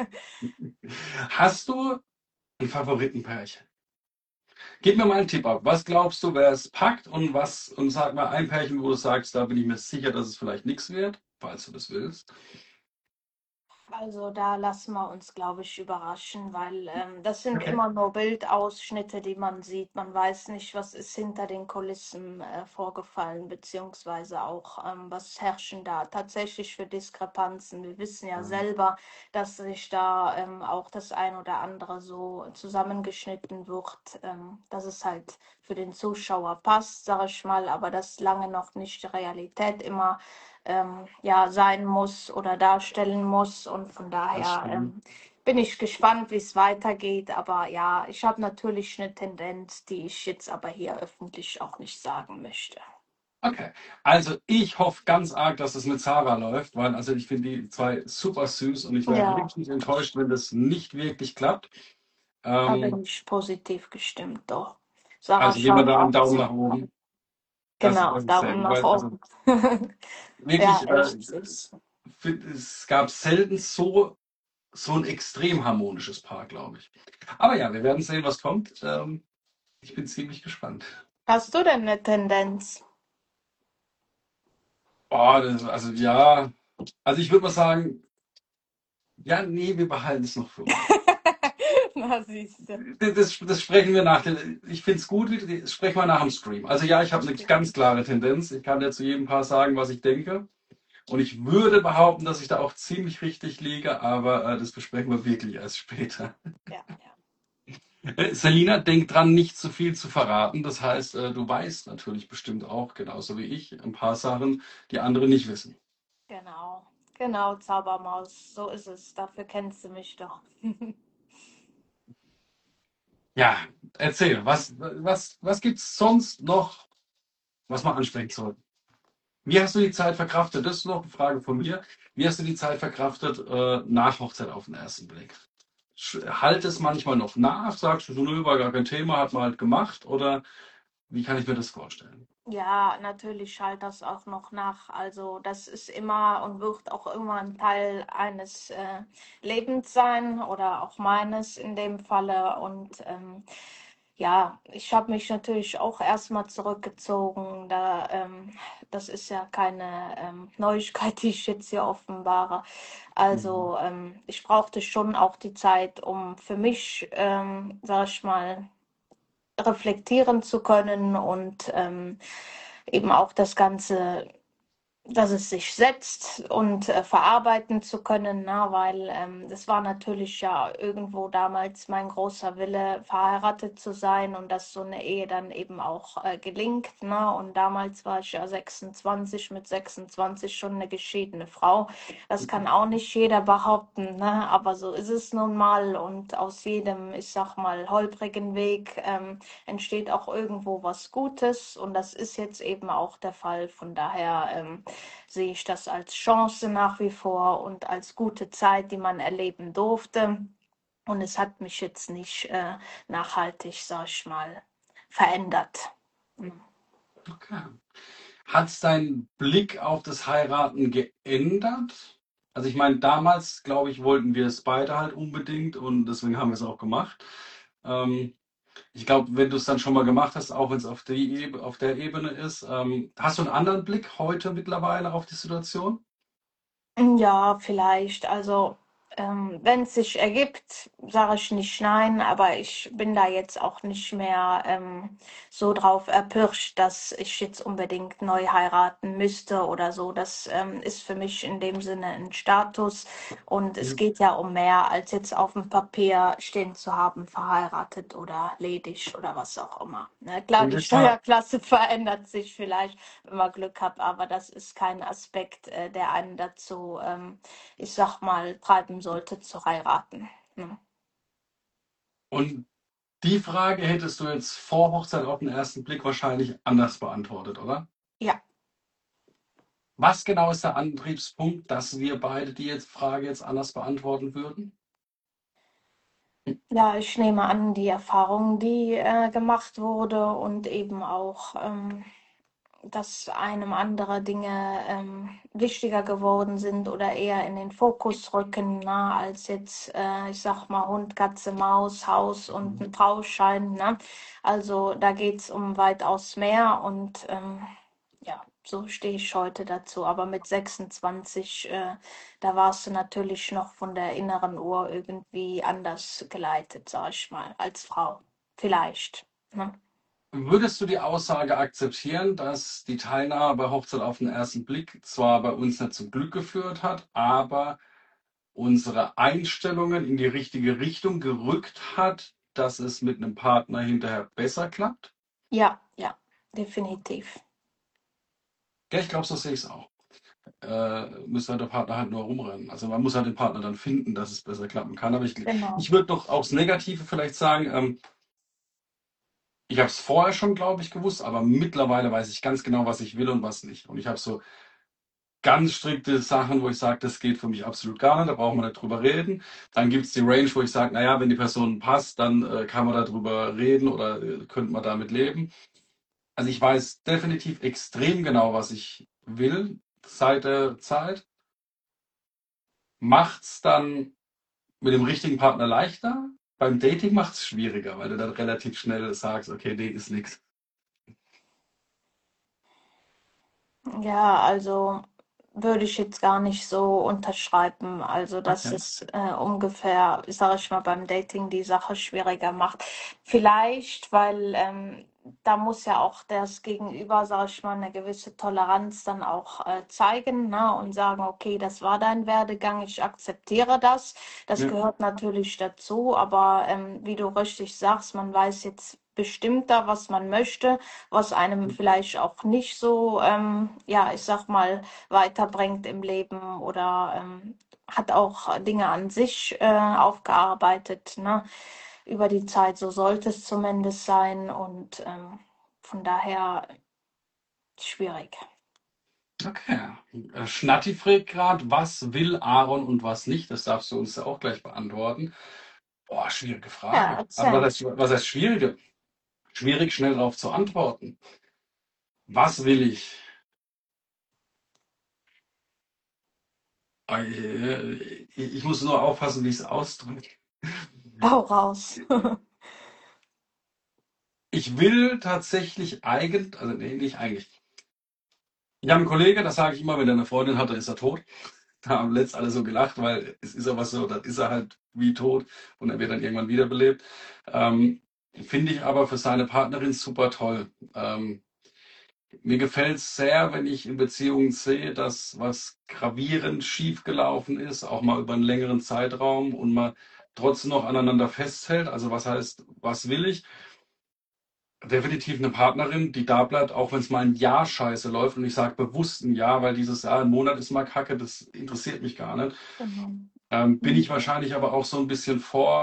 S1: hast du ein Favoritenpärchen? Gib mir mal einen Tipp ab. Was glaubst du, wer es packt und sag mal ein Pärchen, wo du sagst, da bin ich mir sicher, dass es vielleicht nichts wird, falls du das willst.
S2: Also da lassen wir uns, glaube ich, überraschen, weil das sind
S1: Okay.
S2: immer nur Bildausschnitte, die man sieht. Man weiß nicht, was ist hinter den Kulissen vorgefallen, beziehungsweise auch, was herrschen da tatsächlich für Diskrepanzen. Wir wissen ja selber, dass sich da auch das ein oder andere so zusammengeschnitten wird, dass es halt für den Zuschauer passt, sage ich mal, aber das lange noch nicht die Realität immer ja, sein muss oder darstellen muss. Und von
S1: Das
S2: daher
S1: stimmt.
S2: bin ich gespannt, wie es weitergeht. Aber ja, ich habe natürlich eine Tendenz, die ich jetzt aber hier öffentlich auch nicht sagen möchte.
S1: Okay. Also ich hoffe ganz arg, dass es mit Sarah läuft, weil also ich finde die zwei super süß und ich wäre
S2: Ja,
S1: richtig enttäuscht, wenn das nicht wirklich klappt.
S2: da bin
S1: Ähm,
S2: ich positiv gestimmt, doch. Sarah
S1: also geben wir
S2: schaut
S1: da einen
S2: auch
S1: Daumen
S2: zu.
S1: nach oben.
S2: Genau,
S1: Das ist sehr
S2: Daumen
S1: gut,
S2: nach
S1: weil also
S2: oben. Ja,
S1: wirklich,
S2: echt süß.
S1: es gab selten so ein extrem harmonisches Paar, glaube ich. Aber ja, wir werden sehen, was kommt. Ich bin ziemlich gespannt.
S2: Hast du denn eine Tendenz?
S1: Oh, also ja, also ich würde mal sagen, ja, nee, wir behalten es noch für uns.
S2: Na, siehst du.
S1: Das sprechen wir nach. Ich finde es gut, das sprechen wir nach dem Stream. Also ja, ich habe eine ganz klare Tendenz. Ich kann ja zu jedem Paar sagen, was ich denke. Und ich würde behaupten, dass ich da auch ziemlich richtig liege, aber das besprechen wir wirklich erst später.
S2: Ja, ja,
S1: Selina, denk dran, nicht zu viel zu verraten. Das heißt, du weißt natürlich bestimmt auch, genauso wie ich, ein paar Sachen, die andere nicht wissen.
S2: genau. Genau, Zaubermaus, so ist es. Dafür kennst du mich doch.
S1: Ja, erzähl, was gibt's sonst noch, was wir ansprechen sollten? Wie hast du die Zeit verkraftet? Das ist noch eine Frage von mir. Wie hast du die Zeit verkraftet nach Hochzeit auf den ersten Blick? Halt es manchmal noch nach? Sagst du so, nö, war gar kein Thema, hat man halt gemacht? Oder wie kann ich mir das vorstellen?
S2: Ja, natürlich halt das auch noch nach. Also das ist immer und wird auch immer ein Teil eines Lebens sein oder auch meines in dem Falle. Und ja, ich habe mich natürlich auch erstmal zurückgezogen. Das ist ja keine Neuigkeit, die ich jetzt hier offenbare.
S1: Mhm.
S2: Also ich brauchte schon auch die Zeit, um für mich, sag ich mal, reflektieren zu können und eben auch das Ganze, dass es sich setzt und verarbeiten zu können, ne? Weil das war natürlich ja irgendwo damals mein großer Wille, verheiratet zu sein und dass so eine Ehe dann eben auch gelingt. Ne? Und damals war ich ja 26, mit 26 schon eine geschiedene Frau. Das kann auch nicht jeder behaupten, ne? Aber so ist es nun mal und aus jedem, ich sag mal, holprigen Weg entsteht auch irgendwo was Gutes und das ist jetzt eben auch der Fall. Von daher sehe ich das als Chance nach wie vor und als gute Zeit, die man erleben durfte. Und es hat mich jetzt nicht nachhaltig, sag ich mal, verändert. Hm.
S1: Okay. Hat es deinen Blick auf das Heiraten geändert? Also ich meine, damals, glaube ich, wollten wir es beide halt unbedingt und deswegen haben wir es auch gemacht. Ähm, Ich glaube, wenn du es dann schon mal gemacht hast, auch wenn es auf der Ebene ist, hast du einen anderen Blick heute mittlerweile auf die Situation?
S2: Ja, vielleicht. Also, wenn es sich ergibt, sage ich nicht nein, aber ich bin da jetzt auch nicht mehr so drauf erpirscht, dass ich jetzt unbedingt neu heiraten müsste oder so. Das ist für mich in dem Sinne ein Status und es
S1: Ja.
S2: geht ja um mehr, als jetzt auf dem Papier stehen zu haben, verheiratet oder ledig oder was auch immer. Ne? Klar,
S1: Und
S2: die
S1: deshalb,
S2: Steuerklasse verändert sich vielleicht, wenn man Glück hat, aber das ist kein Aspekt, der einen dazu, ich sag mal, treiben sollte zu heiraten. Ne?
S1: und die Frage hättest du jetzt vor Hochzeit auf den ersten Blick wahrscheinlich anders beantwortet, oder?
S2: Ja.
S1: Was genau ist der Antriebspunkt, dass wir beide die Frage jetzt anders beantworten würden?
S2: Ja, ich nehme an, die Erfahrung, die gemacht wurde und eben auch, dass einem andere Dinge wichtiger geworden sind oder eher in den Fokus rücken, na, als jetzt, ich sag mal, Hund, Katze, Maus, Haus und
S1: Mhm.
S2: ein Trauschein. Ne? Also da geht's um weitaus mehr und ja, so stehe ich heute dazu. Aber mit 26, da warst du natürlich noch von der inneren Uhr irgendwie anders geleitet, sag ich mal, als Frau. Vielleicht. Ne?
S1: Würdest du die Aussage akzeptieren, dass die Teilnahme bei Hochzeit auf den ersten Blick zwar bei uns nicht zum Glück geführt hat, aber unsere Einstellungen in die richtige Richtung gerückt hat, dass es mit einem Partner hinterher besser klappt?
S2: Ja, ja, definitiv.
S1: Ja, ich glaube, so sehe ich es auch. Müsste halt der Partner halt nur rumrennen. Also man muss halt den Partner dann finden, dass es besser klappen kann. Aber
S2: Genau.
S1: ich würde doch aufs Negative vielleicht sagen, ich habe es vorher schon, glaube ich, gewusst, aber mittlerweile weiß ich ganz genau, was ich will und was nicht. Und ich habe so ganz strikte Sachen, wo ich sage, das geht für mich absolut gar nicht, da brauchen wir nicht drüber reden. Dann gibt es die Range, wo ich sage, naja, wenn die Person passt, dann kann man darüber reden oder könnte man damit leben. Also ich weiß definitiv extrem genau, was ich will seit der Zeit. Macht's dann mit dem richtigen Partner leichter? Beim Dating macht's schwieriger, weil du dann relativ schnell sagst, okay, nee, ist nix.
S2: Ja, also würde ich jetzt gar nicht so unterschreiben. Also, dass
S1: Okay.
S2: es ungefähr, sage ich mal, beim Dating die Sache schwieriger macht. Vielleicht, weil da muss ja auch das Gegenüber, sage ich mal, eine gewisse Toleranz dann auch zeigen, ne? Und sagen, okay, das war dein Werdegang, ich akzeptiere das. Das
S1: Ja.
S2: gehört natürlich dazu, aber wie du richtig sagst, man weiß jetzt bestimmter, was man möchte, was einem vielleicht auch nicht so, ja, ich sag mal, weiterbringt im Leben oder hat auch Dinge an sich aufgearbeitet, ne? Über die Zeit, so sollte es zumindest sein und von daher schwierig.
S1: Okay. Schnatti fragt gerade, was will Aaron und was nicht? Das darfst du uns ja auch gleich beantworten. Boah, schwierige
S2: Ja,
S1: Frage. Also
S2: erzähl.
S1: was heißt schwierige? Schwierig, schnell darauf zu antworten. Was will ich? Ich muss nur aufpassen, wie ich es ausdrücke.
S2: Hau raus.
S1: Ich will tatsächlich also nee, nicht eigentlich. Ich habe einen Kollegen, das sage ich immer, wenn er eine Freundin hat, dann ist er tot. Da haben letzt alle so gelacht, weil es ist aber so, dann ist er halt wie tot und er wird dann irgendwann wiederbelebt. Ähm, Finde ich aber für seine Partnerin super toll. Mir gefällt es sehr, wenn ich in Beziehungen sehe, dass was gravierend schiefgelaufen ist, auch mal über einen längeren Zeitraum und man trotzdem noch aneinander festhält. Also was heißt, was will ich? Definitiv eine Partnerin, die da bleibt, auch wenn es mal ein Jahr scheiße läuft. Und ich sage bewusst ein Jahr, weil dieses Jahr, ein Monat ist mal Kacke, das interessiert mich gar nicht.
S2: Genau.
S1: Bin
S2: Mhm.
S1: ich wahrscheinlich aber auch so ein bisschen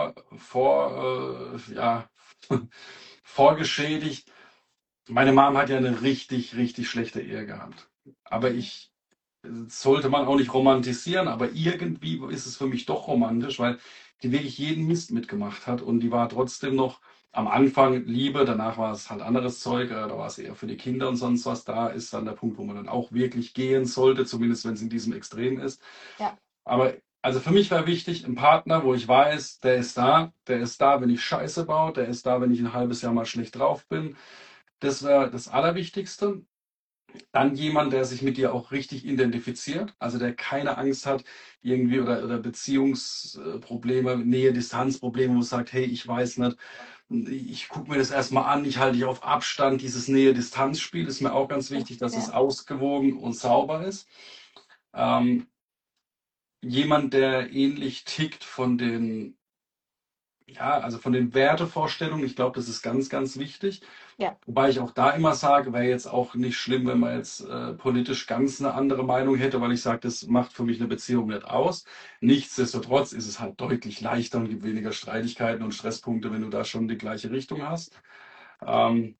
S1: ja, vorgeschädigt. Meine Mom hat ja eine richtig, richtig schlechte Ehe gehabt. Aber sollte man auch nicht romantisieren, aber irgendwie ist es für mich doch romantisch, weil die wirklich jeden Mist mitgemacht hat und die war trotzdem noch am Anfang Liebe, danach war es halt anderes Zeug, da war es eher für die Kinder und sonst was. Da ist dann der Punkt, wo man dann auch wirklich gehen sollte, zumindest wenn es in diesem Extrem ist.
S2: Ja,
S1: Aber also für mich wäre wichtig, ein Partner, wo ich weiß, der ist da, wenn ich Scheiße baue, der ist da, wenn ich ein halbes Jahr mal schlecht drauf bin. Das wäre das Allerwichtigste. Dann jemand, der sich mit dir auch richtig identifiziert, also der keine Angst hat, irgendwie oder Beziehungsprobleme, Nähe, Distanzprobleme, wo es sagt, hey, ich weiß nicht, ich gucke mir das erstmal an, ich halte dich auf Abstand. Dieses Nähe-Distanz-Spiel ist mir auch ganz wichtig, dass es
S2: ja,
S1: ausgewogen und sauber ist. Ähm, Jemand, der ähnlich tickt also von den Wertevorstellungen, ich glaube, das ist ganz, ganz wichtig.
S2: ja,
S1: Wobei ich auch da immer sage, wäre jetzt auch nicht schlimm, wenn man jetzt politisch ganz eine andere Meinung hätte, weil ich sage, das macht für mich eine Beziehung nicht aus. Nichtsdestotrotz ist es halt deutlich leichter und gibt weniger Streitigkeiten und Stresspunkte, wenn du da schon die gleiche Richtung hast. Ähm,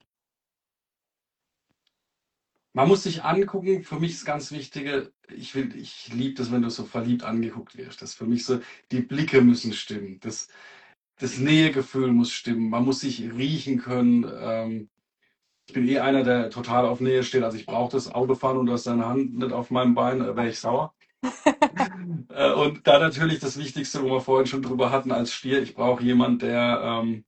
S1: Man muss sich angucken, für mich ist ganz Wichtige, ich liebe das, wenn du so verliebt angeguckt wirst. Das ist für mich so, die Blicke müssen stimmen. Das Nähegefühl muss stimmen. Man muss sich riechen können. Ich bin eh einer, der total auf Nähe steht. Also ich brauche das Autofahren und du hast deine Hand nicht auf meinem Bein, wäre ich sauer. Und da natürlich das Wichtigste, wo wir vorhin schon drüber hatten, als Stier, ich brauche jemanden, der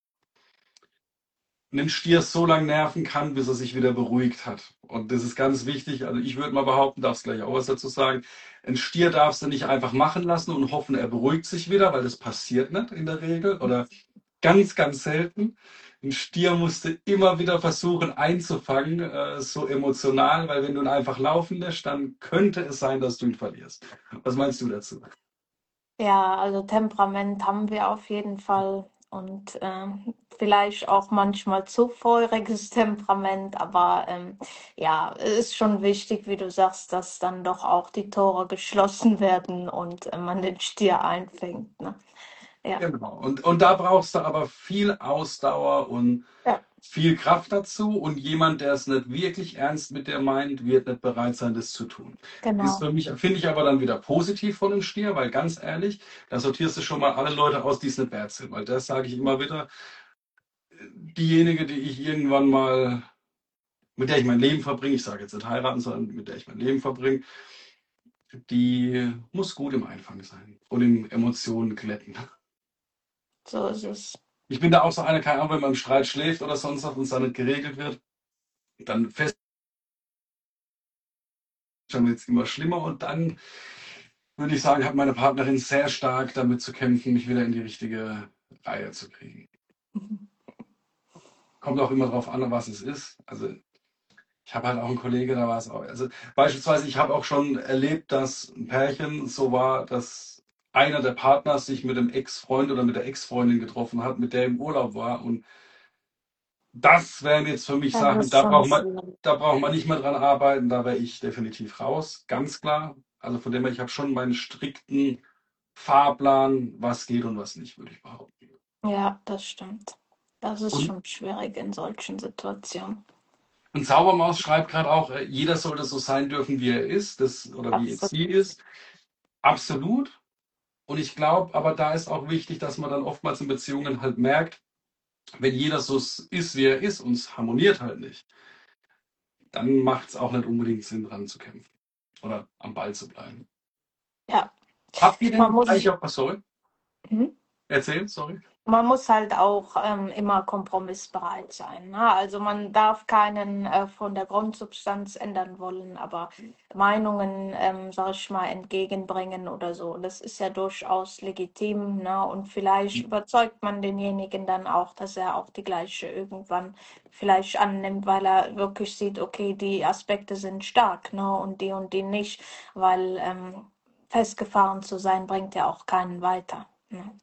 S1: einen Stier so lange nerven kann, bis er sich wieder beruhigt hat. Und das ist ganz wichtig. Also ich würde mal behaupten, darfst gleich auch was dazu sagen, ein Stier darfst du nicht einfach machen lassen und hoffen, er beruhigt sich wieder, weil das passiert nicht in der Regel oder ganz, ganz selten. Ein Stier musste immer wieder versuchen einzufangen, so emotional, weil wenn du ihn einfach laufen lässt, dann könnte es sein, dass du ihn verlierst. Was meinst du dazu?
S2: ja, also Temperament haben wir auf jeden Fall und vielleicht auch manchmal zu feuriges Temperament, aber ja, es ist schon wichtig, wie du sagst, dass dann doch auch die Tore geschlossen werden und man den Stier einfängt, ne? Ja,
S1: Genau. Und da brauchst du aber viel Ausdauer und
S2: ja,
S1: viel Kraft dazu. Und jemand, der es nicht wirklich ernst mit dir meint, wird nicht bereit sein, das zu tun. Ist
S2: genau.
S1: für mich, finde ich aber dann wieder positiv von einem Stier, weil ganz ehrlich, da sortierst du schon mal alle Leute aus, die es nicht wert sind. Weil das sage ich immer wieder, diejenige, die ich irgendwann mal, mit der ich mein Leben verbringe, ich sage jetzt nicht heiraten, sondern mit der ich mein Leben verbringe, die muss gut im Einfangen sein und in Emotionen glätten.
S2: So ist es.
S1: Ich bin da auch so einer, keine Ahnung, wenn man im Streit schläft oder sonst was und es dann nicht geregelt wird, dann fest wird es immer schlimmer und dann würde ich sagen, hat meine Partnerin sehr stark damit zu kämpfen, mich wieder in die richtige Reihe zu kriegen. Kommt auch immer darauf an, was es ist. Also ich habe halt auch einen Kollege, da war es auch. Also beispielsweise, ich habe auch schon erlebt, dass ein Pärchen so war, dass einer der Partner sich mit dem Ex-Freund oder mit der Ex-Freundin getroffen hat, mit der im Urlaub war. Und das wären jetzt für mich
S2: Das
S1: Sachen,
S2: ist schon schwierig.
S1: da braucht man nicht mehr dran arbeiten, da wäre ich definitiv raus, ganz klar. Also von dem her, ich habe schon meinen strikten Fahrplan, was geht und was nicht, würde ich behaupten.
S2: Ja, das stimmt. Das ist
S1: Und,
S2: schon schwierig in solchen Situationen.
S1: und Zaubermaus schreibt gerade auch, jeder sollte so sein dürfen, wie er ist, oder wie es sie
S2: Absolut.
S1: ist. Absolut. Und ich glaube, aber da ist auch wichtig, dass man dann oftmals in Beziehungen halt merkt, wenn jeder so ist, wie er ist, und es harmoniert halt nicht, dann macht es auch nicht unbedingt Sinn, dran zu kämpfen oder am Ball zu bleiben.
S2: Ja,
S1: Habt ihr
S2: man
S1: denn
S2: muss,
S1: eigentlich auch, sorry,
S2: mhm.
S1: erzählen, sorry.
S2: Man muss halt auch immer kompromissbereit sein. Ne? Also man darf keinen von der Grundsubstanz ändern wollen, aber Meinungen, sag ich mal, entgegenbringen oder so. Das ist ja durchaus legitim. Ne? Und vielleicht überzeugt man denjenigen dann auch, dass er auch die gleiche irgendwann vielleicht annimmt, weil er wirklich sieht, okay, die Aspekte sind stark, ne? Und die nicht, weil festgefahren zu sein, bringt ja auch keinen weiter. Ne?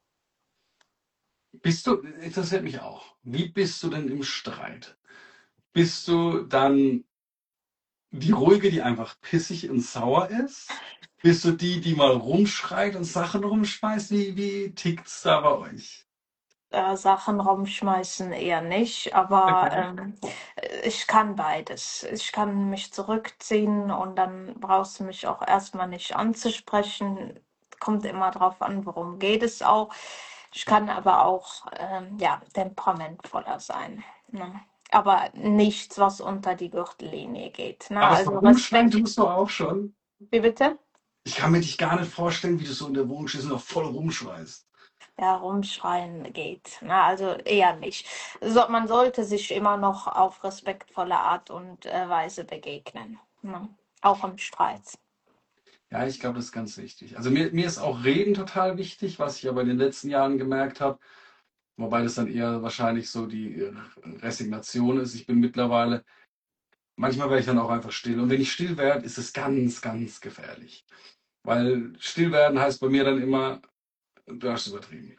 S1: Bist du, interessiert mich auch, wie bist du denn im Streit? Bist du dann die Ruhige, die einfach pissig und sauer ist? Bist du die, die mal rumschreit und Sachen rumschmeißt? Wie tickt's da bei euch?
S2: Sachen rumschmeißen eher nicht, aber
S1: Okay.
S2: ich kann beides. Ich kann mich zurückziehen und dann brauchst du mich auch erstmal nicht anzusprechen. Kommt immer drauf an, worum geht es auch. Ich kann aber auch ja, temperamentvoller sein. Ne? Aber nichts, was unter die Gürtellinie geht. Ne?
S1: Aber so
S2: Also
S1: rumschreien
S2: Respekt.
S1: tust du auch schon.
S2: Wie bitte?
S1: Ich kann mir dich gar nicht vorstellen, wie du so in der Wohnung stehst und noch voll rumschreist.
S2: Ja, rumschreien geht. Na, also eher nicht. So, man sollte sich immer noch auf respektvolle Art und Weise begegnen. Ne? Auch im Streit.
S1: Ja, ich glaube, das ist ganz wichtig. Also mir ist auch Reden total wichtig, was ich aber in den letzten Jahren gemerkt habe, wobei das dann eher wahrscheinlich so die Resignation ist. Ich bin mittlerweile, manchmal werde ich dann auch einfach still. Und wenn ich still werde, ist es ganz, ganz gefährlich. Weil still werden heißt bei mir dann immer, du hast übertrieben.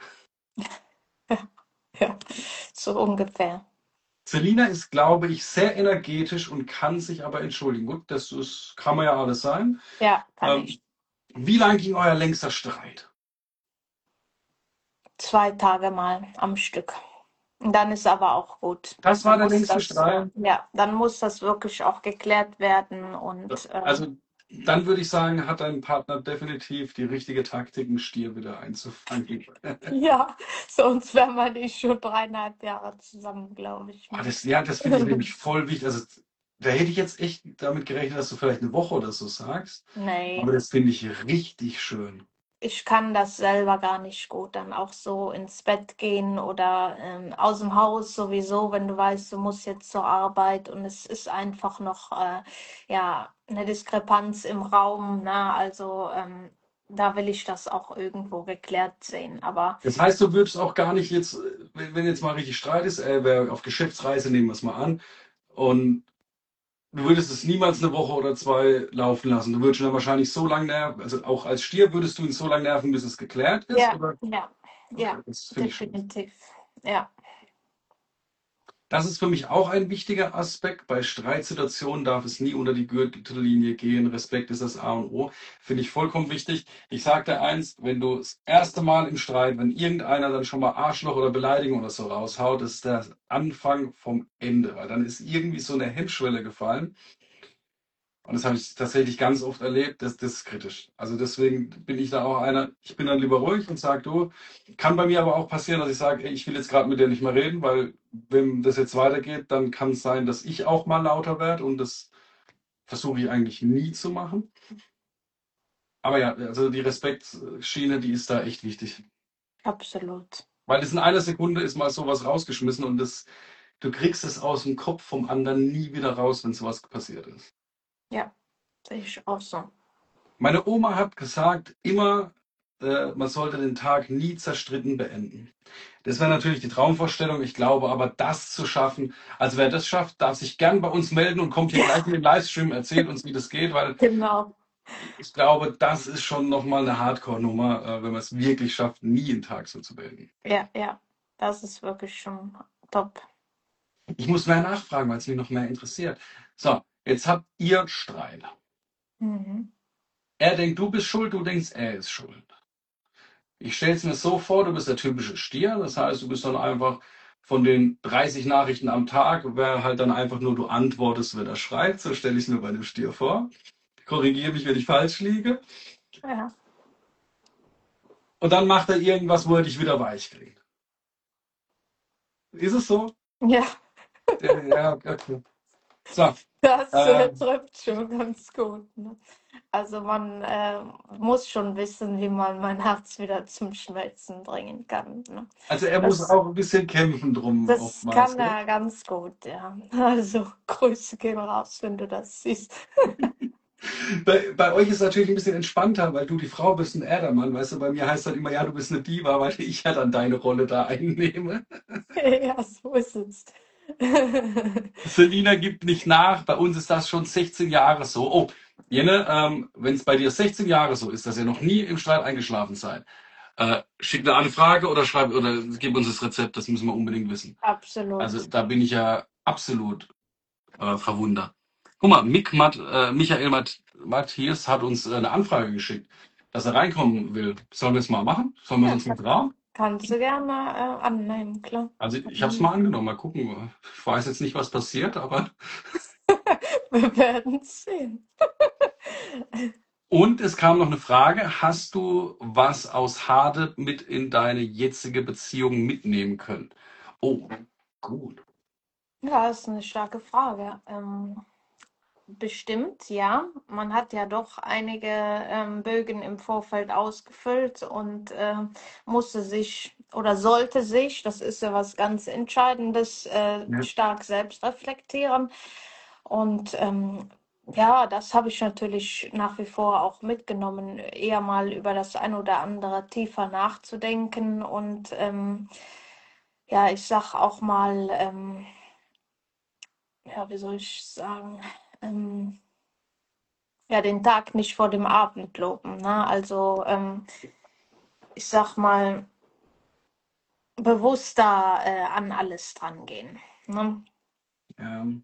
S2: Ja, so ungefähr.
S1: Selina ist, glaube ich, sehr energetisch und kann sich aber entschuldigen. Gut, kann man ja alles sein.
S2: Ja, kann
S1: Ähm,
S2: ich.
S1: wie lang ging euer längster Streit?
S2: 2 Tage mal am Stück. Und dann ist aber auch gut.
S1: Das war
S2: Dann
S1: der
S2: muss
S1: längste
S2: das,
S1: Streit.
S2: ja, dann muss das wirklich auch geklärt werden und
S1: Also dann würde ich sagen, hat dein Partner definitiv die richtige Taktik, einen Stier wieder einzufangen.
S2: ja, sonst wären wir nicht schon 3,5 Jahre zusammen, glaube ich.
S1: Oh,
S2: Ne?
S1: ja, das finde ich nämlich voll wichtig. Also da hätte ich jetzt echt damit gerechnet, dass du vielleicht eine Woche oder so sagst. Aber
S2: Nee.
S1: das finde ich richtig schön.
S2: Ich kann das selber gar nicht gut, dann auch so ins Bett gehen oder aus dem Haus sowieso, wenn du weißt, du musst jetzt zur Arbeit und es ist einfach noch ja, eine Diskrepanz im Raum. Ne? Also da will ich das auch irgendwo geklärt sehen. Aber
S1: Das heißt, du würdest auch gar nicht jetzt, wenn jetzt mal richtig Streit ist, wäre auf Geschäftsreise, nehmen wir es mal an, und du würdest es niemals eine Woche oder zwei laufen lassen. Du würdest ihn dann wahrscheinlich so lange nerven, also auch als Stier würdest du ihn so lange nerven, bis es geklärt ist,
S2: ja,
S1: oder?
S2: ja,
S1: Okay,
S2: ja,
S1: das finde ich schön.
S2: definitiv. Ja,
S1: Das ist für mich auch ein wichtiger Aspekt. Bei Streitsituationen darf es nie unter die Gürtellinie gehen. Respekt ist das A und O. Finde ich vollkommen wichtig. Ich sage dir eins, wenn du das erste Mal im Streit, wenn irgendeiner dann schon mal Arschloch oder Beleidigung oder so raushaut, ist der Anfang vom Ende, weil dann ist irgendwie so eine Hemmschwelle gefallen. Und das habe ich tatsächlich ganz oft erlebt, das ist kritisch. Also deswegen bin ich da auch einer, ich bin dann lieber ruhig und sage, du, kann bei mir aber auch passieren, dass ich sage, ey, ich will jetzt gerade mit dir nicht mehr reden, weil wenn das jetzt weitergeht, dann kann es sein, dass ich auch mal lauter werde und das versuche ich eigentlich nie zu machen. Aber ja, also die Respektschiene, die ist da echt wichtig.
S2: absolut.
S1: Weil es in einer Sekunde ist mal sowas rausgeschmissen und du kriegst es aus dem Kopf vom anderen nie wieder raus, wenn sowas passiert ist.
S2: Ja, sehe ich auch so.
S1: Meine Oma hat gesagt, immer, man sollte den Tag nie zerstritten beenden. Das wäre natürlich die Traumvorstellung. Ich glaube aber, das zu schaffen, also wer das schafft, darf sich gern bei uns melden und kommt hier gleich in den Livestream, erzählt uns, wie das geht, weil
S2: Genau.
S1: ich glaube, das ist schon nochmal eine Hardcore-Nummer, wenn man es wirklich schafft, nie einen Tag so zu beenden.
S2: Ja, ja, das ist wirklich schon top.
S1: Ich muss mehr nachfragen, weil es mich noch mehr interessiert. So, jetzt habt ihr Streit.
S2: Mhm.
S1: Er denkt, du bist schuld, du denkst, er ist schuld. Ich stelle es mir so vor, du bist der typische Stier, das heißt, du bist dann einfach von den 30 Nachrichten am Tag, wäre halt dann einfach nur, du antwortest, wenn er schreibt, so stelle ich es mir bei dem Stier vor. Korrigiere mich, wenn ich falsch liege.
S2: Ja.
S1: Und dann macht er irgendwas, wo er dich wieder weich kriegt. Ist es so?
S2: Ja.
S1: Ja, okay. So,
S2: Das
S1: äh,
S2: trifft schon ganz gut. Ne? Also man muss schon wissen, wie man mein Herz wieder zum Schmelzen bringen kann. Ne?
S1: also er muss
S2: Das,
S1: auch ein bisschen kämpfen drum
S2: das
S1: oftmals,
S2: kann
S1: gell?
S2: er ganz gut, ja. Also Grüße gehen raus, wenn du das siehst.
S1: Bei euch ist es natürlich ein bisschen entspannter, weil du die Frau bist und er der Mann. Weißt du, bei mir heißt dann immer, ja, du bist eine Diva, weil ich ja dann deine Rolle da einnehme.
S2: Ja, so ist es.
S1: Selina gibt nicht nach. Bei uns ist das schon 16 Jahre so. Oh, Jenne, wenn es bei dir 16 Jahre so ist, dass ihr noch nie im Streit eingeschlafen seid, schick eine Anfrage oder schreib oder gib uns das Rezept, das müssen wir unbedingt wissen. Also
S2: Absolut.
S1: da bin ich ja absolut verwundert. Guck mal, Michael Matthias hat uns eine Anfrage geschickt, dass er reinkommen will. Sollen wir es mal machen? Sollen wir
S2: Ja,
S1: uns mal trauen?
S2: kannst du gerne annehmen, klar.
S1: Also ich habe es mal angenommen. Mal gucken. Ich weiß jetzt nicht, was passiert, aber
S2: Wir werden sehen.
S1: und es kam noch eine Frage: Hast du was aus Hade mit in deine jetzige Beziehung mitnehmen können? Oh, gut.
S2: Ja, ist eine starke Frage. Bestimmt, ja. Man hat ja doch einige Bögen im Vorfeld ausgefüllt und musste sich oder sollte sich, das ist ja was ganz Entscheidendes,
S1: Ja.
S2: stark selbst reflektieren. Und ja, das habe ich natürlich nach wie vor auch mitgenommen, eher mal über das ein oder andere tiefer nachzudenken und ja, ich sag auch mal, ja, wie soll ich sagen, ja, den Tag nicht vor dem Abend loben. Ne? Also, ich sag mal, bewusster an alles drangehen. Ne?
S1: Ähm,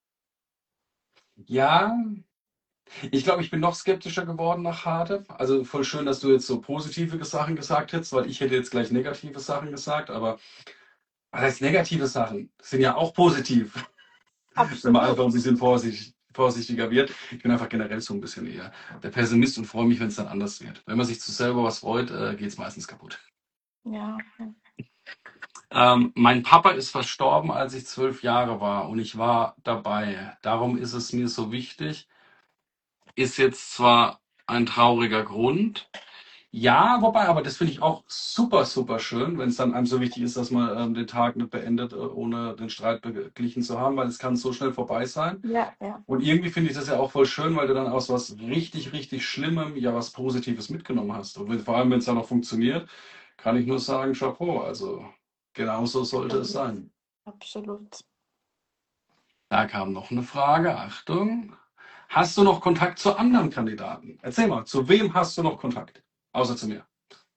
S1: ja, ich glaube, ich bin noch skeptischer geworden nach Hade. Also voll schön, dass du jetzt so positive Sachen gesagt hättest, weil ich hätte jetzt gleich negative Sachen gesagt. Aber was heißt negative Sachen? Sind ja auch positiv, wenn man einfach ein
S2: Absolut.
S1: bisschen vorsichtiger wird. Ich bin einfach generell so ein bisschen eher der Pessimist und freue mich, wenn es dann anders wird. Wenn man sich zu selber was freut, geht es meistens kaputt.
S2: Ja, ja.
S1: Mein Papa ist verstorben, als ich 12 Jahre war und ich war dabei. Darum ist es mir so wichtig. Ist jetzt zwar ein trauriger Grund. Ja, wobei, aber das finde ich auch super, super schön, wenn es dann einem so wichtig ist, dass man den Tag nicht beendet, ohne den Streit beglichen zu haben, weil es kann so schnell vorbei sein.
S2: Ja, ja.
S1: Und irgendwie finde ich das ja auch voll schön, weil du dann aus was richtig, richtig Schlimmem ja was Positives mitgenommen hast. Und vor allem, wenn es dann noch funktioniert, kann ich nur sagen, Chapeau. Also genauso sollte es
S2: Absolut.
S1: sein.
S2: Absolut.
S1: Da kam noch eine Frage. Achtung. Hast du noch Kontakt zu anderen Kandidaten? Erzähl mal, zu wem hast du noch Kontakt? Außer zu mir.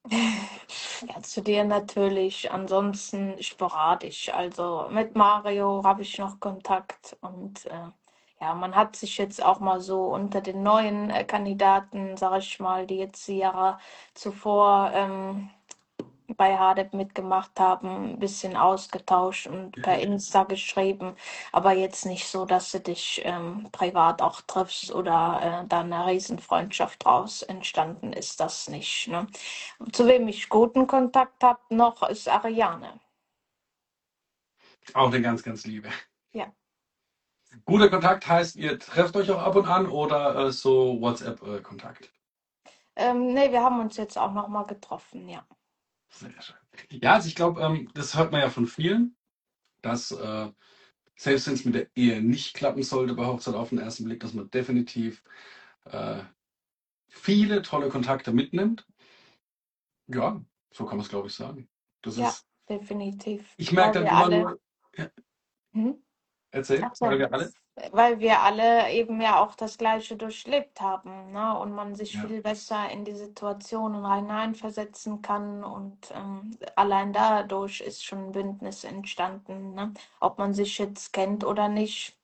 S2: Ja, zu dir natürlich, ansonsten sporadisch. Also mit Mario habe ich noch Kontakt und ja, man hat sich jetzt auch mal so unter den neuen Kandidaten, sage ich mal, die jetzt die Jahre zuvor bei HADEP mitgemacht haben, ein bisschen ausgetauscht und per Insta geschrieben, aber jetzt nicht so, dass du dich privat auch triffst oder da eine Riesenfreundschaft draus entstanden ist, das nicht. Ne? Zu wem ich guten Kontakt habe noch, ist Ariane.
S1: Auch eine ganz, ganz liebe.
S2: Ja.
S1: Guter Kontakt heißt, ihr trefft euch auch ab und an oder so WhatsApp-Kontakt?
S2: Nee, wir haben uns jetzt auch noch mal getroffen, ja.
S1: Sehr schön. Ja, also ich glaube, das hört man ja von vielen, dass selbst wenn es mit der Ehe nicht klappen sollte bei Hochzeit auf den ersten Blick, dass man definitiv äh, viele tolle Kontakte mitnimmt. Ja, so kann man es, glaube ich, sagen. Das
S2: Ja,
S1: ist,
S2: definitiv.
S1: ich merke dann immer nur, ja,
S2: Hm?
S1: erzähl,
S2: Ach
S1: weil
S2: so.
S1: wir alle.
S2: Weil wir alle eben ja auch das Gleiche durchlebt haben, ne? Und man sich
S1: Ja.
S2: viel besser in die Situationen hineinversetzen kann. Und allein dadurch ist schon ein Bündnis entstanden, ne? Ob man sich jetzt kennt oder nicht.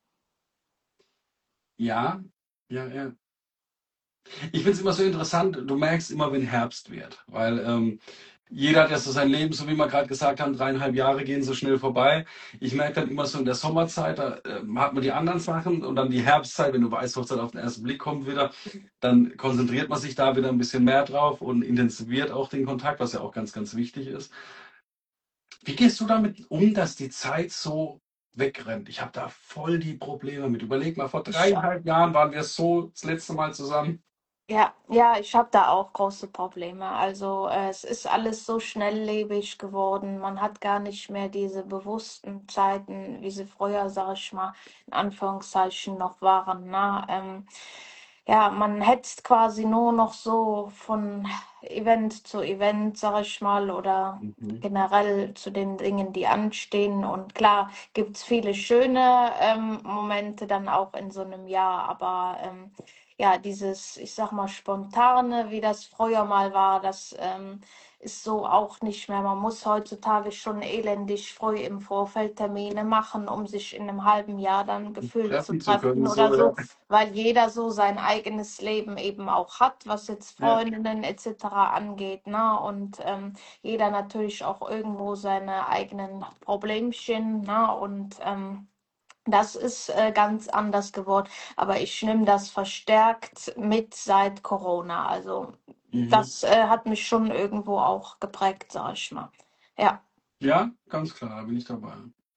S1: Ja, ja, ja. Ich finde es immer so interessant, du merkst immer, wenn Herbst wird, weil jeder hat ja so sein Leben, so wie wir gerade gesagt haben, 3,5 Jahre gehen so schnell vorbei. Ich merke dann immer so in der Sommerzeit, da hat man die anderen Sachen und dann die Herbstzeit, wenn du weißt, Hochzeit auf den ersten Blick kommt wieder, dann konzentriert man sich da wieder ein bisschen mehr drauf und intensiviert auch den Kontakt, was ja auch ganz, ganz wichtig ist. Wie gehst du damit um, dass die Zeit so wegrennt. Ich habe da voll die Probleme mit. Überleg mal, vor
S2: Ich
S1: 3,5 Jahren waren wir so das letzte Mal zusammen.
S2: Ja, ja, ich habe da auch große Probleme. Also es ist alles so schnelllebig geworden. Man hat gar nicht mehr diese bewussten Zeiten, wie sie früher, sag ich mal, in Anführungszeichen noch waren. Ne? Ja, man hetzt quasi nur noch so von Event zu Event, sag ich mal, oder
S1: Mhm.
S2: generell zu den Dingen, die anstehen. Und klar, gibt's viele schöne Momente dann auch in so einem Jahr, aber ja, dieses, ich sag mal, spontane, wie das früher mal war, das ist so auch nicht mehr. Man muss heutzutage schon elendig früh im Vorfeld Termine machen, um sich in einem halben Jahr dann gefühlt zu
S1: Treffen zu können,
S2: treffen oder
S1: so, ja.
S2: so, weil jeder so sein eigenes Leben eben auch hat, was jetzt
S1: Ja,
S2: Freundinnen etc. angeht, ne? Und jeder natürlich auch irgendwo seine eigenen Problemchen, ne? Und das ist ganz anders geworden, aber ich nehme das verstärkt mit seit Corona. Also
S1: mhm.
S2: das hat mich schon irgendwo auch geprägt, sag ich mal. Ja.
S1: Ja, ganz klar, da bin ich dabei.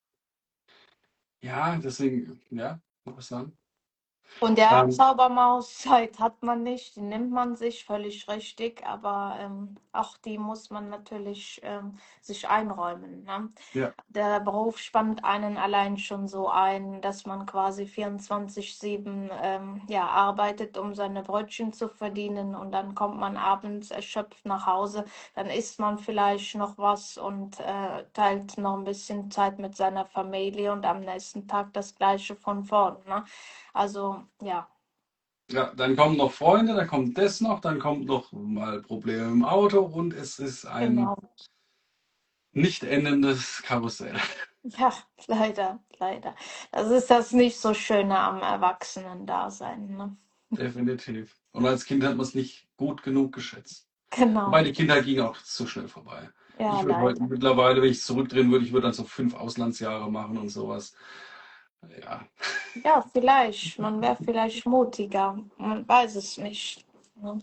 S1: Ja, deswegen, ja, muss ich sagen.
S2: Und ja,
S1: Ähm,
S2: Zaubermauszeit hat man nicht, die nimmt man sich völlig richtig, aber auch die muss man natürlich sich einräumen. Ne?
S1: ja,
S2: Der Beruf spannt einen allein schon so ein, dass man quasi 24/7 ja, arbeitet, um seine Brötchen zu verdienen und dann kommt man abends erschöpft nach Hause, dann isst man vielleicht noch was und teilt noch ein bisschen Zeit mit seiner Familie und am nächsten Tag das Gleiche von vorn. Ne? Also ja,
S1: ja, dann kommen noch Freunde, dann kommt das noch, dann kommt noch mal Probleme im Auto und es ist ein
S2: genau.
S1: nicht endendes Karussell.
S2: Ja, leider, leider. Das ist das nicht so Schöne am Erwachsenen-Dasein. Ne?
S1: Definitiv. Und als Kind hat man es nicht gut genug geschätzt. Wobei
S2: Genau.
S1: die Kindheit ging auch zu schnell vorbei.
S2: Ja,
S1: Ich würde heute
S2: leider.
S1: mittlerweile, wenn ich es zurückdrehen würde, ich würde dann so 5 Auslandsjahre machen und sowas. Ja.
S2: Ja, vielleicht. Man wäre vielleicht mutiger. Man weiß es nicht. Ne?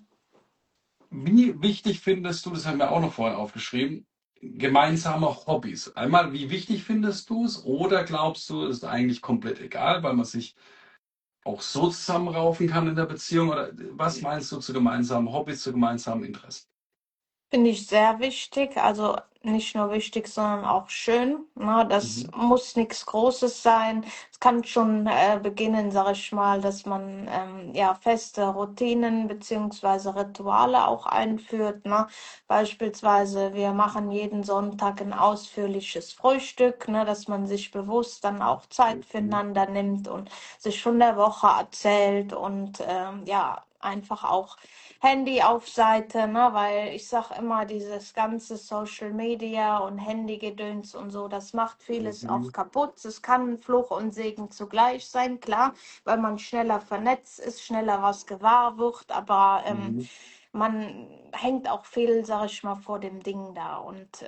S1: Wie wichtig findest du, das haben wir auch noch vorhin aufgeschrieben, gemeinsame Hobbys? Einmal, wie wichtig findest du es? Oder glaubst du, es ist eigentlich komplett egal, weil man sich auch so zusammenraufen kann in der Beziehung? Oder was meinst du zu gemeinsamen Hobbys, zu gemeinsamen Interessen?
S2: Finde ich sehr wichtig, also nicht nur wichtig, sondern auch schön. Ne? Das
S1: Mhm.
S2: muss nichts Großes sein. Es kann schon beginnen, sage ich mal, dass man ja feste Routinen beziehungsweise Rituale auch einführt. Ne? Beispielsweise, wir machen jeden Sonntag ein ausführliches Frühstück, ne? Dass man sich bewusst dann auch Zeit
S1: Mhm.
S2: füreinander nimmt und sich von der Woche erzählt und ja, einfach auch Handy auf Seite, ne? Weil ich sag immer, dieses ganze Social Media und Handygedöns und so, das macht vieles
S1: Mhm.
S2: auch kaputt. Es kann Fluch und Segen zugleich sein, klar, weil man schneller vernetzt ist, schneller was gewahr wird, aber
S1: Mhm.
S2: man hängt auch viel, sag ich mal, vor dem Ding da und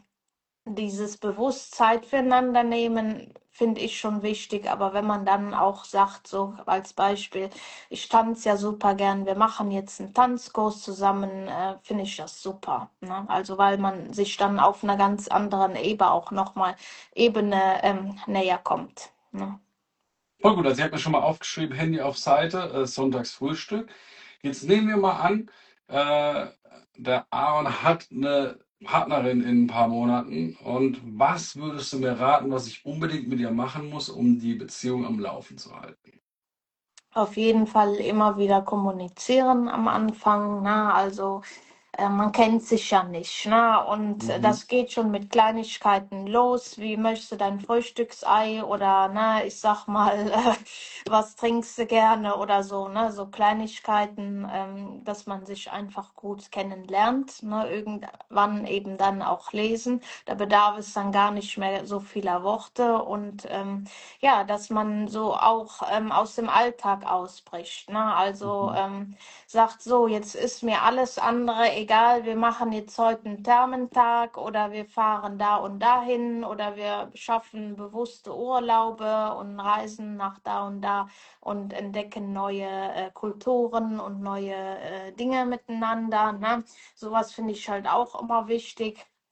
S2: dieses Bewusstsein füreinander nehmen, finde ich schon wichtig. Aber wenn man dann auch sagt, so als Beispiel, ich tanze ja super gern, wir machen jetzt einen Tanzkurs zusammen, finde ich das super. Ne? Also weil man sich dann auf einer ganz anderen Ebene auch nochmal Ebene näher kommt. Ne?
S1: Voll gut, also ich habe mir schon mal aufgeschrieben, Handy auf Seite, Sonntagsfrühstück. Jetzt nehmen wir mal an, äh, der Aaron hat eine Partnerin in ein paar Monaten. Und was würdest du mir raten, was ich unbedingt mit ihr machen muss, um die Beziehung am Laufen zu halten?
S2: Auf jeden Fall immer wieder kommunizieren am Anfang. Ne? Also man kennt sich ja nicht. Ne? Und
S1: Mhm.
S2: das geht schon mit Kleinigkeiten los. Wie möchtest du dein Frühstücksei? Oder ne, ich sag mal, was trinkst du gerne oder so. Ne? So Kleinigkeiten, dass man sich einfach gut kennenlernt. Ne? Irgendwann eben dann auch lesen. Da bedarf es dann gar nicht mehr so vieler Worte. Und ja, dass man so auch aus dem Alltag ausbricht. Ne? Also
S1: Mhm.
S2: sagt so, jetzt ist mir alles andere egal, wir machen jetzt heute einen Thermentag oder wir fahren da und dahin oder wir schaffen bewusste Urlaube und reisen nach da und da und entdecken neue Kulturen und neue Dinge miteinander. Ne? Sowas finde ich halt auch immer wichtig.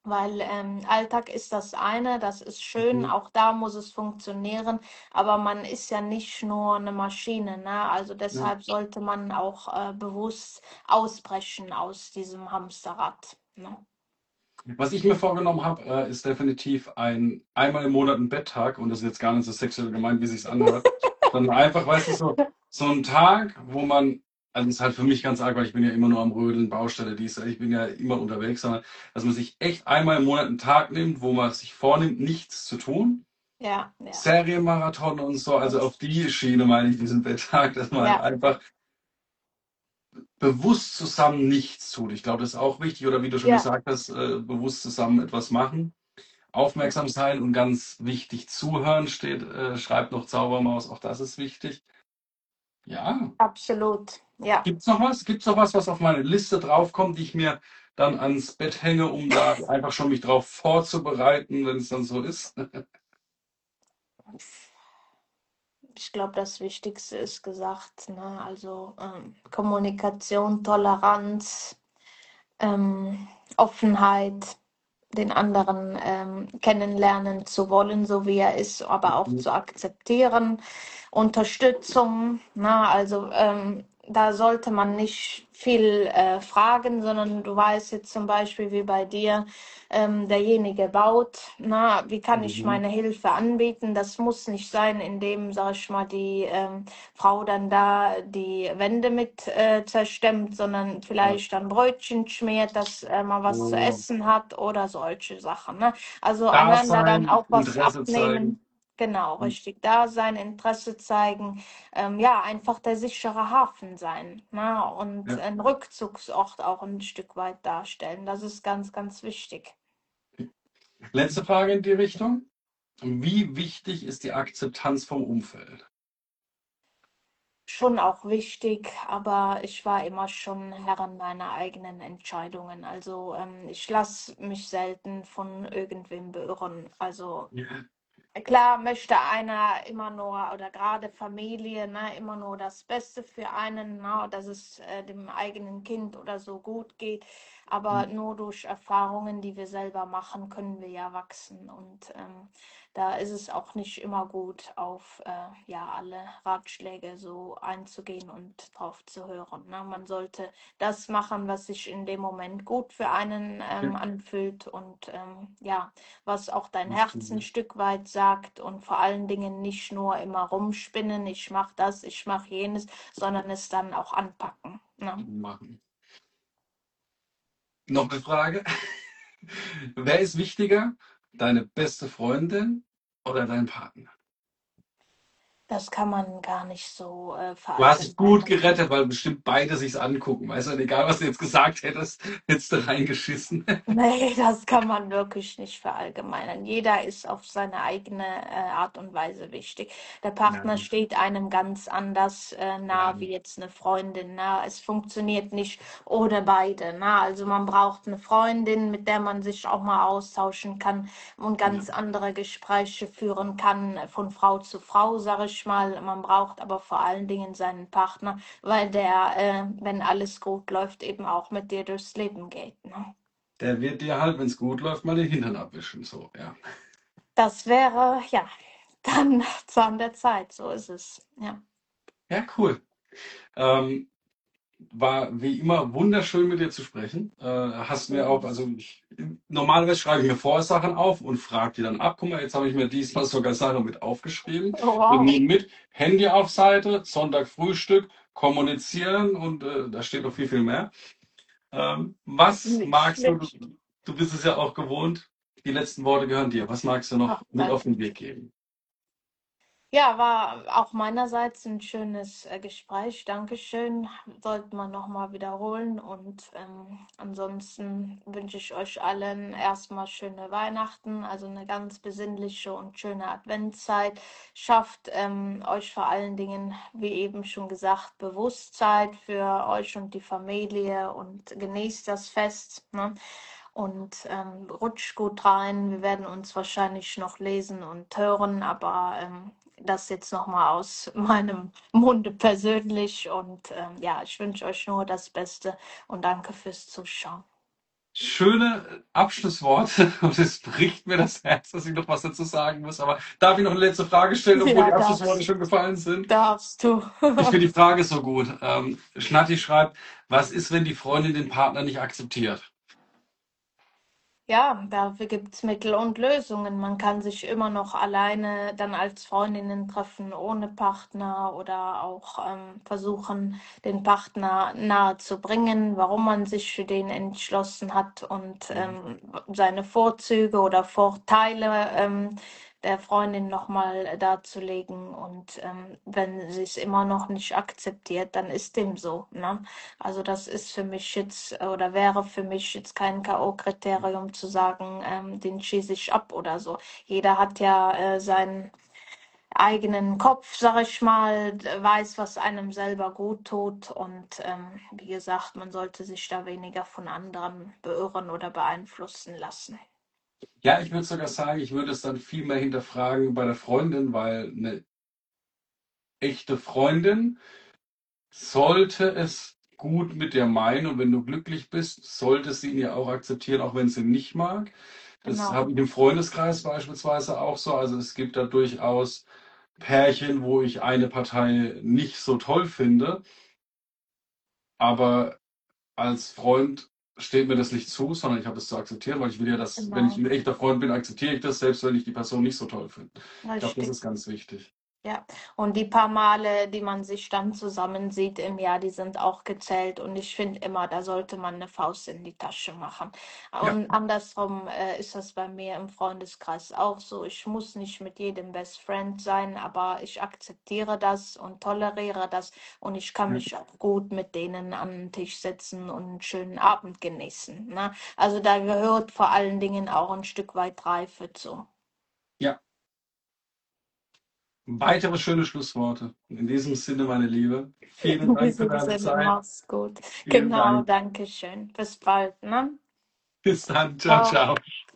S2: Weil Alltag ist das eine, das ist schön,
S1: Mhm.
S2: auch da muss es funktionieren, aber man ist ja nicht nur eine Maschine, ne? Also
S1: Ja.
S2: deshalb sollte man auch bewusst ausbrechen aus diesem Hamsterrad, ne?
S1: Was ich mir vorgenommen habe, ist definitiv einmal im Monat ein Betttag und das ist jetzt gar nicht so sexuell gemeint, wie sich's anhört, sondern einfach, weißt du, so ein Tag, wo man, also das ist halt für mich ganz arg, weil ich bin ja immer nur am Rödeln, Baustelle, ich bin ja immer unterwegs, sondern dass man sich echt einmal im Monat einen Tag nimmt, wo man sich vornimmt, nichts zu tun.
S2: Ja, ja,
S1: Serienmarathon und so, also auf die Schiene meine ich diesen Betttag, dass man halt
S2: ja,
S1: einfach bewusst zusammen nichts tut. Ich glaube, das ist auch wichtig, oder wie du schon
S2: ja,
S1: gesagt hast, bewusst zusammen etwas machen. Aufmerksam sein und ganz wichtig zuhören steht, schreibt noch Zaubermaus, auch das ist wichtig. Ja,
S2: absolut, ja.
S1: gibt's noch was? Gibt's noch was, was auf meine Liste draufkommt, die ich mir dann ans Bett hänge, um da einfach schon mich drauf vorzubereiten, wenn es dann so ist?
S2: Ich glaube, das Wichtigste ist gesagt, ne? Also Kommunikation, Toleranz, Offenheit, den anderen kennenlernen zu wollen, so wie er ist, aber auch zu akzeptieren, Unterstützung. Na, also da sollte man nicht viel fragen, sondern du weißt jetzt zum Beispiel wie bei dir, derjenige baut, na, wie kann ich
S1: Mhm.
S2: meine Hilfe anbieten? Das muss nicht sein, indem, sag ich mal, die Frau dann da die Wände mit zerstemmt, sondern
S1: Ja.
S2: vielleicht dann Brötchen schmiert, dass man was zu
S1: So
S2: essen hat oder solche Sachen. Ne? Also
S1: da
S2: einander dann
S1: sein,
S2: auch was
S1: Interesse zeigen.
S2: abnehmen. Genau, richtig. Da sein, Interesse zeigen, ja, einfach der sichere Hafen sein, ne? Und
S1: Ja.
S2: ein Rückzugsort auch ein Stück weit darstellen. Das ist ganz, ganz wichtig.
S1: Letzte Frage in die Richtung. Wie wichtig ist die Akzeptanz vom Umfeld?
S2: Schon auch wichtig, aber ich war immer schon Herrin meiner eigenen Entscheidungen. Also ich lasse mich selten von irgendwem beirren. Also
S1: Ja.
S2: klar möchte einer immer nur oder gerade Familie, ne, immer nur das Beste für einen, ne, dass es dem eigenen Kind oder so gut geht. Aber nur durch Erfahrungen, die wir selber machen, können wir ja wachsen. Und da ist es auch nicht immer gut, auf ja, alle Ratschläge so einzugehen und drauf zu hören. Ne? Man sollte das machen, was sich in dem Moment gut für einen
S1: Ja.
S2: anfühlt und ja, was auch dein
S1: Das
S2: Herz
S1: kann
S2: ein
S1: ich
S2: Stück weit sagt und vor allen Dingen nicht nur immer rumspinnen, ich mache das, ich mache jenes, sondern es dann auch anpacken. Ne?
S1: machen. Noch eine Frage. Wer ist wichtiger? Deine beste Freundin oder dein Partner?
S2: Das kann man gar nicht so
S1: Du hast es gut
S2: verallgemeinern.
S1: gerettet, weil bestimmt beide sich's angucken. Weißt du, und egal was du jetzt gesagt hättest, hättest du reingeschissen.
S2: Nee, das kann man wirklich nicht verallgemeinern. Jeder ist auf seine eigene Art und Weise wichtig. Der
S1: Ja,
S2: Partner steht einem ganz anders
S1: ja,
S2: nah wie jetzt eine Freundin. Na, es funktioniert nicht ohne beide. Na, also man braucht eine Freundin, mit der man sich auch mal austauschen kann und
S1: ja.
S2: ganz andere Gespräche führen kann, von Frau zu Frau, sage ich mal. Man braucht aber vor allen Dingen seinen Partner, weil der, wenn alles gut läuft, eben auch mit dir durchs Leben geht. Ne?
S1: Der wird dir halt, wenn es gut läuft, mal den Hintern abwischen. So, ja.
S2: Das wäre, ja, dann Zahn der Zeit, so ist es. Ja.
S1: Ja, cool. Ähm, War wie immer wunderschön mit dir zu sprechen. Hast mir auch, also normalerweise schreibe ich mir vorher Sachen auf und frage die dann ab. Guck mal, jetzt habe ich mir diesmal sogar Sachen mit aufgeschrieben.
S2: Oh,
S1: Wir
S2: wow.
S1: nehmen mit Handy auf Seite, Sonntag Frühstück, kommunizieren und da steht noch viel, viel mehr. Was
S2: Nicht
S1: magst du,
S2: schlecht.
S1: du bist es ja auch gewohnt, die letzten Worte gehören dir. Was magst du
S2: Ach,
S1: noch mit auf
S2: danke.
S1: den Weg geben?
S2: Ja, war auch meinerseits ein schönes Gespräch. Dankeschön. Sollte man nochmal wiederholen. Und ansonsten wünsche ich euch allen erstmal schöne Weihnachten, also eine ganz besinnliche und schöne Adventszeit. Schafft euch vor allen Dingen, wie eben schon gesagt, Bewusstsein für euch und die Familie und genießt das Fest. Ne? Und rutscht gut rein. Wir werden uns wahrscheinlich noch lesen und hören, aber das jetzt nochmal aus meinem Munde persönlich. Und ja, ich wünsche euch nur das Beste und danke fürs Zuschauen.
S1: schöne Abschlussworte und es bricht mir das Herz, dass ich noch was dazu sagen muss. Aber darf ich noch eine letzte Frage stellen, obwohl
S2: Ja,
S1: die Abschlussworte schon gefallen sind?
S2: darfst du.
S1: Ich finde die Frage so gut. Schnatti schreibt, was ist, wenn die Freundin den Partner nicht akzeptiert?
S2: Ja, dafür gibt's Mittel und Lösungen. Man kann sich immer noch alleine dann als Freundinnen treffen, ohne Partner oder auch versuchen, den Partner nahe zu bringen, warum man sich für den entschlossen hat und seine Vorzüge oder Vorteile der Freundin nochmal darzulegen. Und wenn sie es immer noch nicht akzeptiert, dann ist dem so, ne? Also das ist für mich jetzt oder wäre für mich jetzt kein K.O.-Kriterium zu sagen, den schieße ich ab oder so. Jeder hat ja seinen eigenen Kopf, sag ich mal, weiß, was einem selber gut tut. Und wie gesagt, man sollte sich da weniger von anderen beirren oder beeinflussen lassen.
S1: Ja, ich würde sogar sagen, ich würde es dann viel mehr hinterfragen bei der Freundin, weil eine echte Freundin sollte es gut mit dir meinen und wenn du glücklich bist, sollte sie ihn ja auch akzeptieren, auch wenn sie ihn nicht mag. Das
S2: Genau,
S1: habe ich im Freundeskreis beispielsweise auch so. Also es gibt da durchaus Pärchen, wo ich eine Partei nicht so toll finde, aber als Freund steht mir das nicht zu, sondern ich habe es zu akzeptieren, weil ich will ja, dass, wenn ich
S2: genau,
S1: ein echter Freund bin, akzeptiere ich das, selbst wenn ich die Person nicht so toll finde. Ich glaube, das
S2: richtig.
S1: ist ganz wichtig.
S2: Ja, und die paar Male, die man sich dann zusammen sieht im Jahr, die sind auch gezählt. Und ich finde immer, da sollte man eine Faust in die Tasche machen.
S1: Ja,
S2: Und andersrum ist das bei mir im Freundeskreis auch so. Ich muss nicht mit jedem Best Friend sein, aber ich akzeptiere das und toleriere das. Und ich kann
S1: ja,
S2: mich auch gut mit denen an den Tisch setzen und einen schönen Abend genießen. Ne? Also da gehört vor allen Dingen auch ein Stück weit Reife zu.
S1: ja. Weitere schöne Schlussworte. In diesem Sinne, meine Liebe, vielen
S2: In
S1: Dank für
S2: diesem
S1: deine
S2: Sinne,
S1: Zeit.
S2: mach's gut.
S1: Vielen
S2: Genau,
S1: Dank.
S2: danke schön. Bis bald, ne?
S1: Bis dann. Ciao,
S2: Ciao.
S1: ciao.